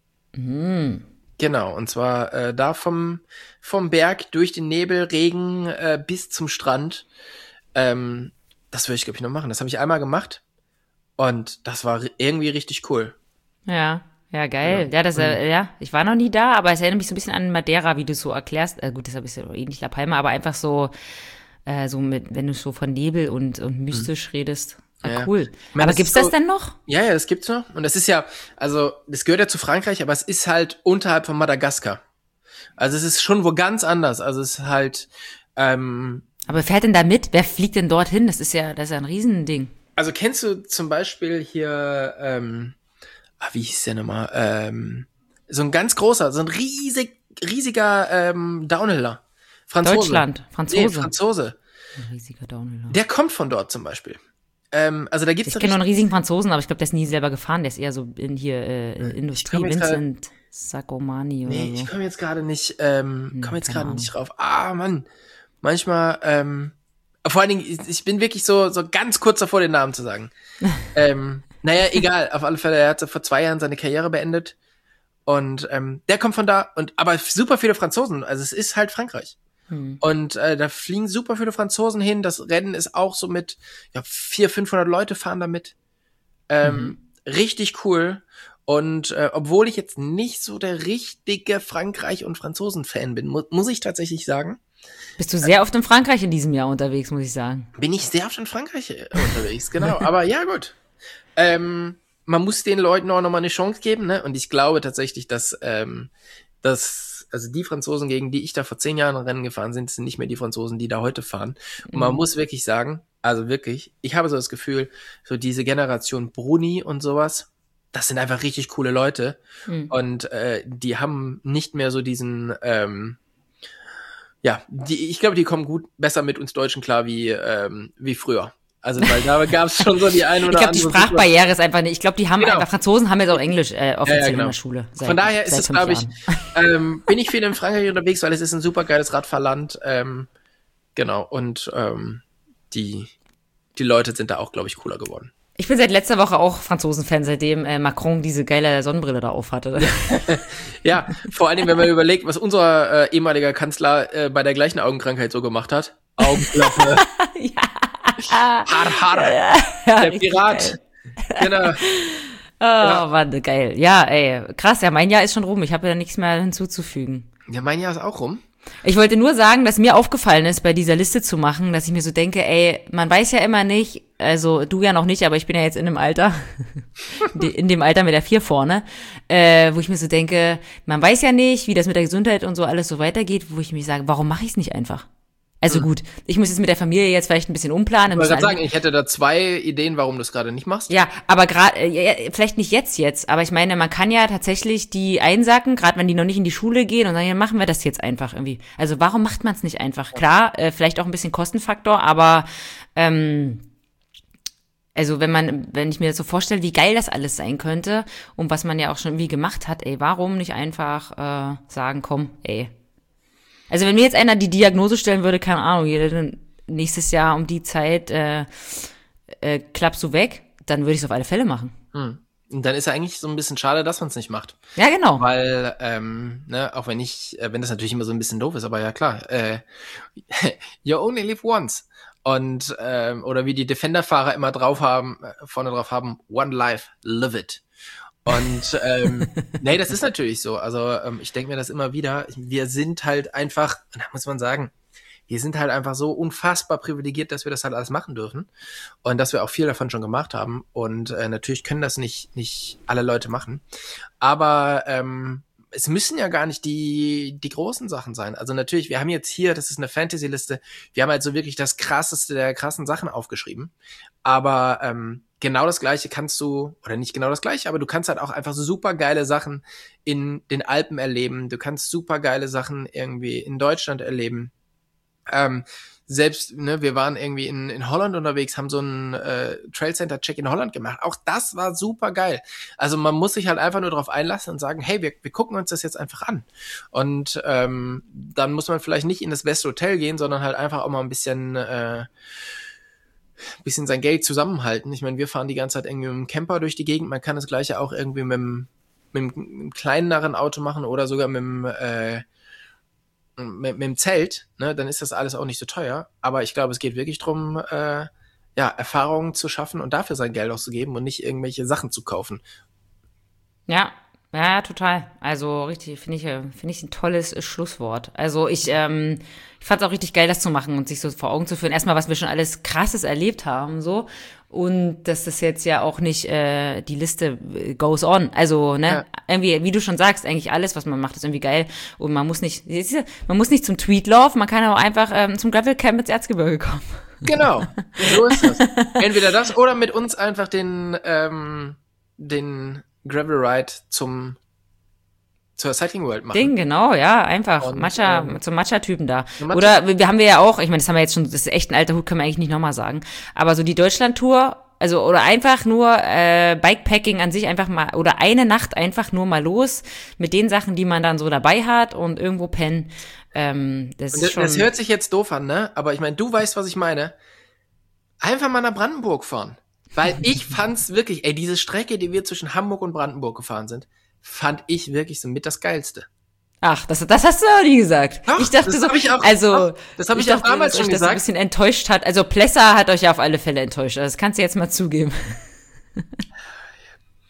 Mhm. Genau, und zwar äh, da vom vom Berg durch den Nebel, Regen äh, bis zum Strand. Ähm, das würde ich, glaube ich, noch machen. Das habe ich einmal gemacht und das war irgendwie richtig cool. Ja, ja, geil. Ja, ja das, äh, ja, ich war noch nie da, aber es erinnert mich so ein bisschen an Madeira, wie du es so erklärst. Äh, gut, das ist ein bisschen ähnlich La Palma, aber einfach so, äh, so mit, wenn du so von Nebel und, und mystisch mhm. redest. Ah, ja, cool. Ich mein, aber gibt's das so, denn noch? Ja, ja, das gibt's noch. Und das ist ja, also, das gehört ja zu Frankreich, aber es ist halt unterhalb von Madagaskar. Also es ist schon wo ganz anders. Also es ist halt, ähm, aber wer fährt denn da mit? Wer fliegt denn dorthin? Das ist ja, das ist ja ein Riesending. Also kennst du zum Beispiel hier, ähm, ah, wie hieß der nochmal? Ähm, so ein ganz großer, so ein riesig, riesiger ähm, Downhiller. Franzose. Deutschland, Franzose. Nee, Franzose. Ein riesiger Downhiller. Der kommt von dort zum Beispiel. Ähm, also da gibt's ich kenne noch einen riesigen Franzosen, aber ich glaube, der ist nie selber gefahren. Der ist eher so in hier äh, Industrie, Vincent Sacomani oder nee, so. ich komme jetzt gerade nicht, ähm, hm, komme jetzt gerade nicht drauf. Ah, Mann. Manchmal, ähm, vor allen Dingen, ich bin wirklich so so ganz kurz davor, den Namen zu sagen. ähm, naja, egal. Auf alle Fälle, er hat so vor zwei Jahren seine Karriere beendet. Und ähm, der kommt von da. Und aber super viele Franzosen. Also es ist halt Frankreich. Hm. Und äh, da fliegen super viele Franzosen hin. Das Rennen ist auch so mit, ja, vierhundert, fünfhundert Leute fahren da mit. Ähm, mhm. richtig cool. Und äh, obwohl ich jetzt nicht so der richtige Frankreich- und Franzosen-Fan bin, mu- muss ich tatsächlich sagen, Bist du sehr oft in Frankreich in diesem Jahr unterwegs, muss ich sagen. bin ich sehr oft in Frankreich äh, unterwegs, genau. Aber ja, gut. Ähm, man muss den Leuten auch nochmal eine Chance geben, ne? Und ich glaube tatsächlich, dass, ähm, dass also die Franzosen, gegen die ich da vor zehn Jahren Rennen gefahren sind, sind nicht mehr die Franzosen, die da heute fahren. Und man Mhm. muss wirklich sagen, also wirklich, ich habe so das Gefühl, so diese Generation Bruni und sowas, das sind einfach richtig coole Leute. Mhm. Und äh, die haben nicht mehr so diesen, ähm, ja, die, ich glaube, die kommen gut besser mit uns Deutschen klar wie, ähm, wie früher. Also, weil da gab es schon so die eine Ich oder glaube, die andere Sprachbarriere ist einfach nicht. Ich glaube, die haben Genau. einfach, Franzosen haben jetzt auch Englisch äh, offiziell Ja, ja, genau. in der Schule. Seit, Von daher ist seit es, fünf glaube ich, Jahren. ähm, bin ich viel in Frankreich unterwegs, weil es ist ein super geiles Radfahrland. Ähm, genau, und ähm, die, die Leute sind da auch, glaube ich, cooler geworden. Ich bin seit letzter Woche auch Franzosen-Fan, seitdem äh, Macron diese geile Sonnenbrille da auf hatte. Ja, vor allen Dingen, wenn man überlegt, was unser äh, ehemaliger Kanzler äh, bei der gleichen Augenkrankheit so gemacht hat. Augenklappe, ja. har, har, ja, der richtig Pirat. Genau. Oh, ja. Mann, geil. Ja, ey, krass. Ja, mein Jahr ist schon rum. Ich habe ja nichts mehr hinzuzufügen. Ja, mein Jahr ist auch rum. Ich wollte nur sagen, dass mir aufgefallen ist, bei dieser Liste zu machen, dass ich mir so denke, ey, man weiß ja immer nicht, also du ja noch nicht, aber ich bin ja jetzt in dem Alter, in dem Alter mit der vier vorne, äh, wo ich mir so denke, man weiß ja nicht, wie das mit der Gesundheit und so alles so weitergeht, wo ich mich sage, warum mache ich es nicht einfach? Also gut, ich muss jetzt mit der Familie jetzt vielleicht ein bisschen umplanen. Ich wollte gerade sagen, ich hätte da zwei Ideen, warum du es gerade nicht machst. Ja, aber gerade, äh, vielleicht nicht jetzt jetzt, aber ich meine, man kann ja tatsächlich die einsacken, gerade wenn die noch nicht in die Schule gehen und sagen, ja, machen wir das jetzt einfach irgendwie. Also warum macht man es nicht einfach? Klar, äh, vielleicht auch ein bisschen Kostenfaktor, aber ähm, also wenn man, wenn ich mir das so vorstelle, wie geil das alles sein könnte und was man ja auch schon irgendwie gemacht hat, ey, warum nicht einfach äh, sagen, komm, ey. Also wenn mir jetzt einer die Diagnose stellen würde, keine Ahnung, nächstes Jahr um die Zeit äh, äh, klappst du weg, dann würde ich es auf alle Fälle machen. Hm. Und dann ist ja eigentlich so ein bisschen schade, dass man es nicht macht. Ja, genau. Weil, ähm, ne, auch wenn ich, äh, wenn das natürlich immer so ein bisschen doof ist, aber ja klar, äh, you only live once. Und, ähm, oder wie die Defender-Fahrer immer drauf haben, äh, vorne drauf haben, one life, live it. Und ähm, nee, das ist natürlich so. Also ähm, ich denke mir das immer wieder. Wir sind halt einfach, da muss man sagen, wir sind halt einfach so unfassbar privilegiert, dass wir das halt alles machen dürfen und dass wir auch viel davon schon gemacht haben. Und äh, natürlich können das nicht nicht alle Leute machen, aber ähm, es müssen ja gar nicht die die großen Sachen sein. Also natürlich, wir haben jetzt hier, das ist eine Fantasy-Liste, wir haben halt so wirklich das krasseste der krassen Sachen aufgeschrieben. Aber ähm, genau das Gleiche kannst du, oder nicht genau das Gleiche, aber du kannst halt auch einfach super geile Sachen in den Alpen erleben. Du kannst super geile Sachen irgendwie in Deutschland erleben. Ähm, selbst, ne, wir waren irgendwie in, in Holland unterwegs, haben so einen äh, Trailcenter-Check in Holland gemacht. Auch das war super geil. Also man muss sich halt einfach nur darauf einlassen und sagen, hey, wir, wir gucken uns das jetzt einfach an. Und ähm, dann muss man vielleicht nicht in das beste Hotel gehen, sondern halt einfach auch mal ein bisschen äh, bisschen sein Geld zusammenhalten. Ich meine, wir fahren die ganze Zeit irgendwie mit dem Camper durch die Gegend. Man kann das Gleiche auch irgendwie mit einem, mit einem kleineren Auto machen oder sogar mit dem, äh, mit, mit dem Zelt. Ne? Dann ist das alles auch nicht so teuer. Aber ich glaube, es geht wirklich drum, äh, ja, Erfahrungen zu schaffen und dafür sein Geld auszugeben und nicht irgendwelche Sachen zu kaufen. Ja, ja, total. Also richtig, finde ich, finde ich ein tolles äh, Schlusswort. Also ich, ähm, ich fand es auch richtig geil, das zu machen und sich so vor Augen zu führen. Erstmal, was wir schon alles Krasses erlebt haben, so. Und dass das jetzt ja auch nicht äh, die Liste äh, goes on. Also, ne, ja. Irgendwie, wie du schon sagst, eigentlich alles, was man macht, ist irgendwie geil. Und man muss nicht, man muss nicht zum Tweetlauf, man kann auch einfach ähm, zum Gravelcamp ins Erzgebirge kommen. Genau, so ist das. Entweder das oder mit uns einfach den, ähm, den Gravel Ride zum zur Cycling World machen. Ding, genau, ja, einfach und, Matcha, ähm, zum Matcha-Typen da. Matcha. Oder wir haben wir ja auch, ich meine, das haben wir jetzt schon, das ist echt ein alter Hut, können wir eigentlich nicht nochmal sagen. Aber so die Deutschland-Tour, also oder einfach nur äh, Bikepacking an sich einfach mal, oder eine Nacht einfach nur mal los mit den Sachen, die man dann so dabei hat und irgendwo pennen. Ähm, das und das, ist schon. Das hört sich jetzt doof an, ne? Aber ich meine, du weißt, was ich meine. Einfach mal nach Brandenburg fahren. Weil ich fand's wirklich, ey, diese Strecke, die wir zwischen Hamburg und Brandenburg gefahren sind, fand ich wirklich so mit das Geilste. Ach, das, das hast du auch nie gesagt. Doch, ich dachte das so, hab ich auch, also, doch, das habe ich, ich auch dachte, damals dass schon euch das gesagt. ein bisschen enttäuscht hat. Also Plesser hat euch ja auf alle Fälle enttäuscht. Das kannst du jetzt mal zugeben.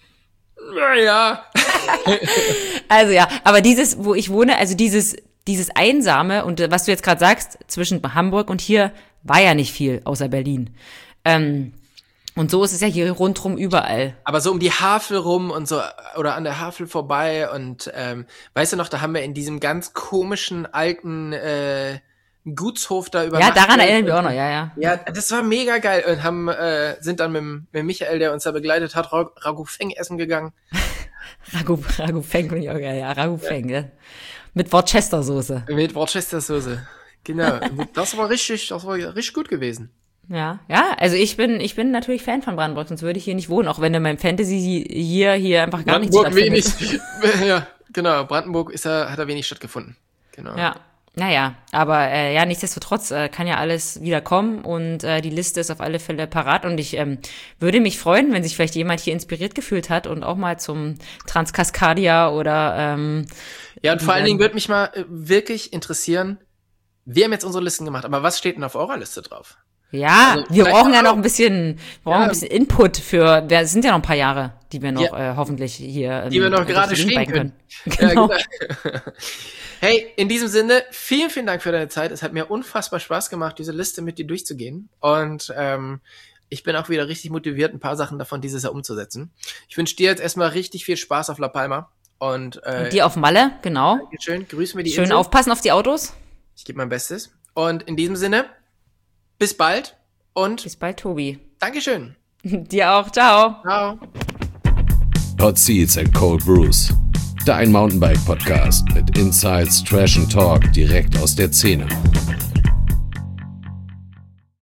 Ja. Also ja, aber dieses, wo ich wohne, also dieses, dieses Einsame und äh, was du jetzt gerade sagst, zwischen Hamburg und hier war ja nicht viel, außer Berlin. Ähm, und so ist es ja hier rundrum überall. Aber so um die Havel rum und so, oder an der Havel vorbei und, ähm, weißt du noch, da haben wir in diesem ganz komischen alten, äh, Gutshof da übernachtet. Ja, daran erinnern wir auch noch, ja, ja. Ja, das war mega geil und haben, äh, sind dann mit, mit Michael, der uns da begleitet hat, Ragu Feng essen gegangen. Ragu, Ragu Feng, finde ich auch geil, ja, Ragu Feng, ja. Mit Worcestersoße. Mit Worcestersoße, genau. Das war richtig, das war richtig gut gewesen. Ja, ja, also ich bin, ich bin natürlich Fan von Brandenburg, sonst würde ich hier nicht wohnen, auch wenn in meinem Fantasy hier, hier einfach gar nichts stattfindet. Wenig, ja, genau, Brandenburg ist ja, hat da wenig stattgefunden. Genau. Ja. Naja, aber äh, ja, nichtsdestotrotz äh, kann ja alles wieder kommen und äh, die Liste ist auf alle Fälle parat und ich ähm, würde mich freuen, wenn sich vielleicht jemand hier inspiriert gefühlt hat und auch mal zum Transkaskadia oder ähm, ja, und vor allen Dingen würde mich mal äh, wirklich interessieren, wir haben jetzt unsere Listen gemacht, aber was steht denn auf eurer Liste drauf? Ja, also, wir brauchen ja noch ein bisschen, wir brauchen ja, ein bisschen Input für, es sind ja noch ein paar Jahre, die wir noch ja, äh, hoffentlich hier die wir noch gerade stehen können. können. Genau. Ja, genau. Hey, in diesem Sinne, vielen, vielen Dank für deine Zeit. Es hat mir unfassbar Spaß gemacht, diese Liste mit dir durchzugehen. Und ähm, ich bin auch wieder richtig motiviert, ein paar Sachen davon dieses Jahr umzusetzen. Ich wünsche dir jetzt erstmal richtig viel Spaß auf La Palma. Und, äh, und dir auf Malle, genau. Dankeschön, grüß mir die Schön Insel. Aufpassen auf die Autos. Ich gebe mein Bestes. Und in diesem Sinne, bis bald. Und bis bald, Tobi. Dankeschön. Dir auch, ciao. Ciao. Hot Seats and Cold Brews. Dein Mountainbike-Podcast mit Insights, Trash and Talk direkt aus der Szene.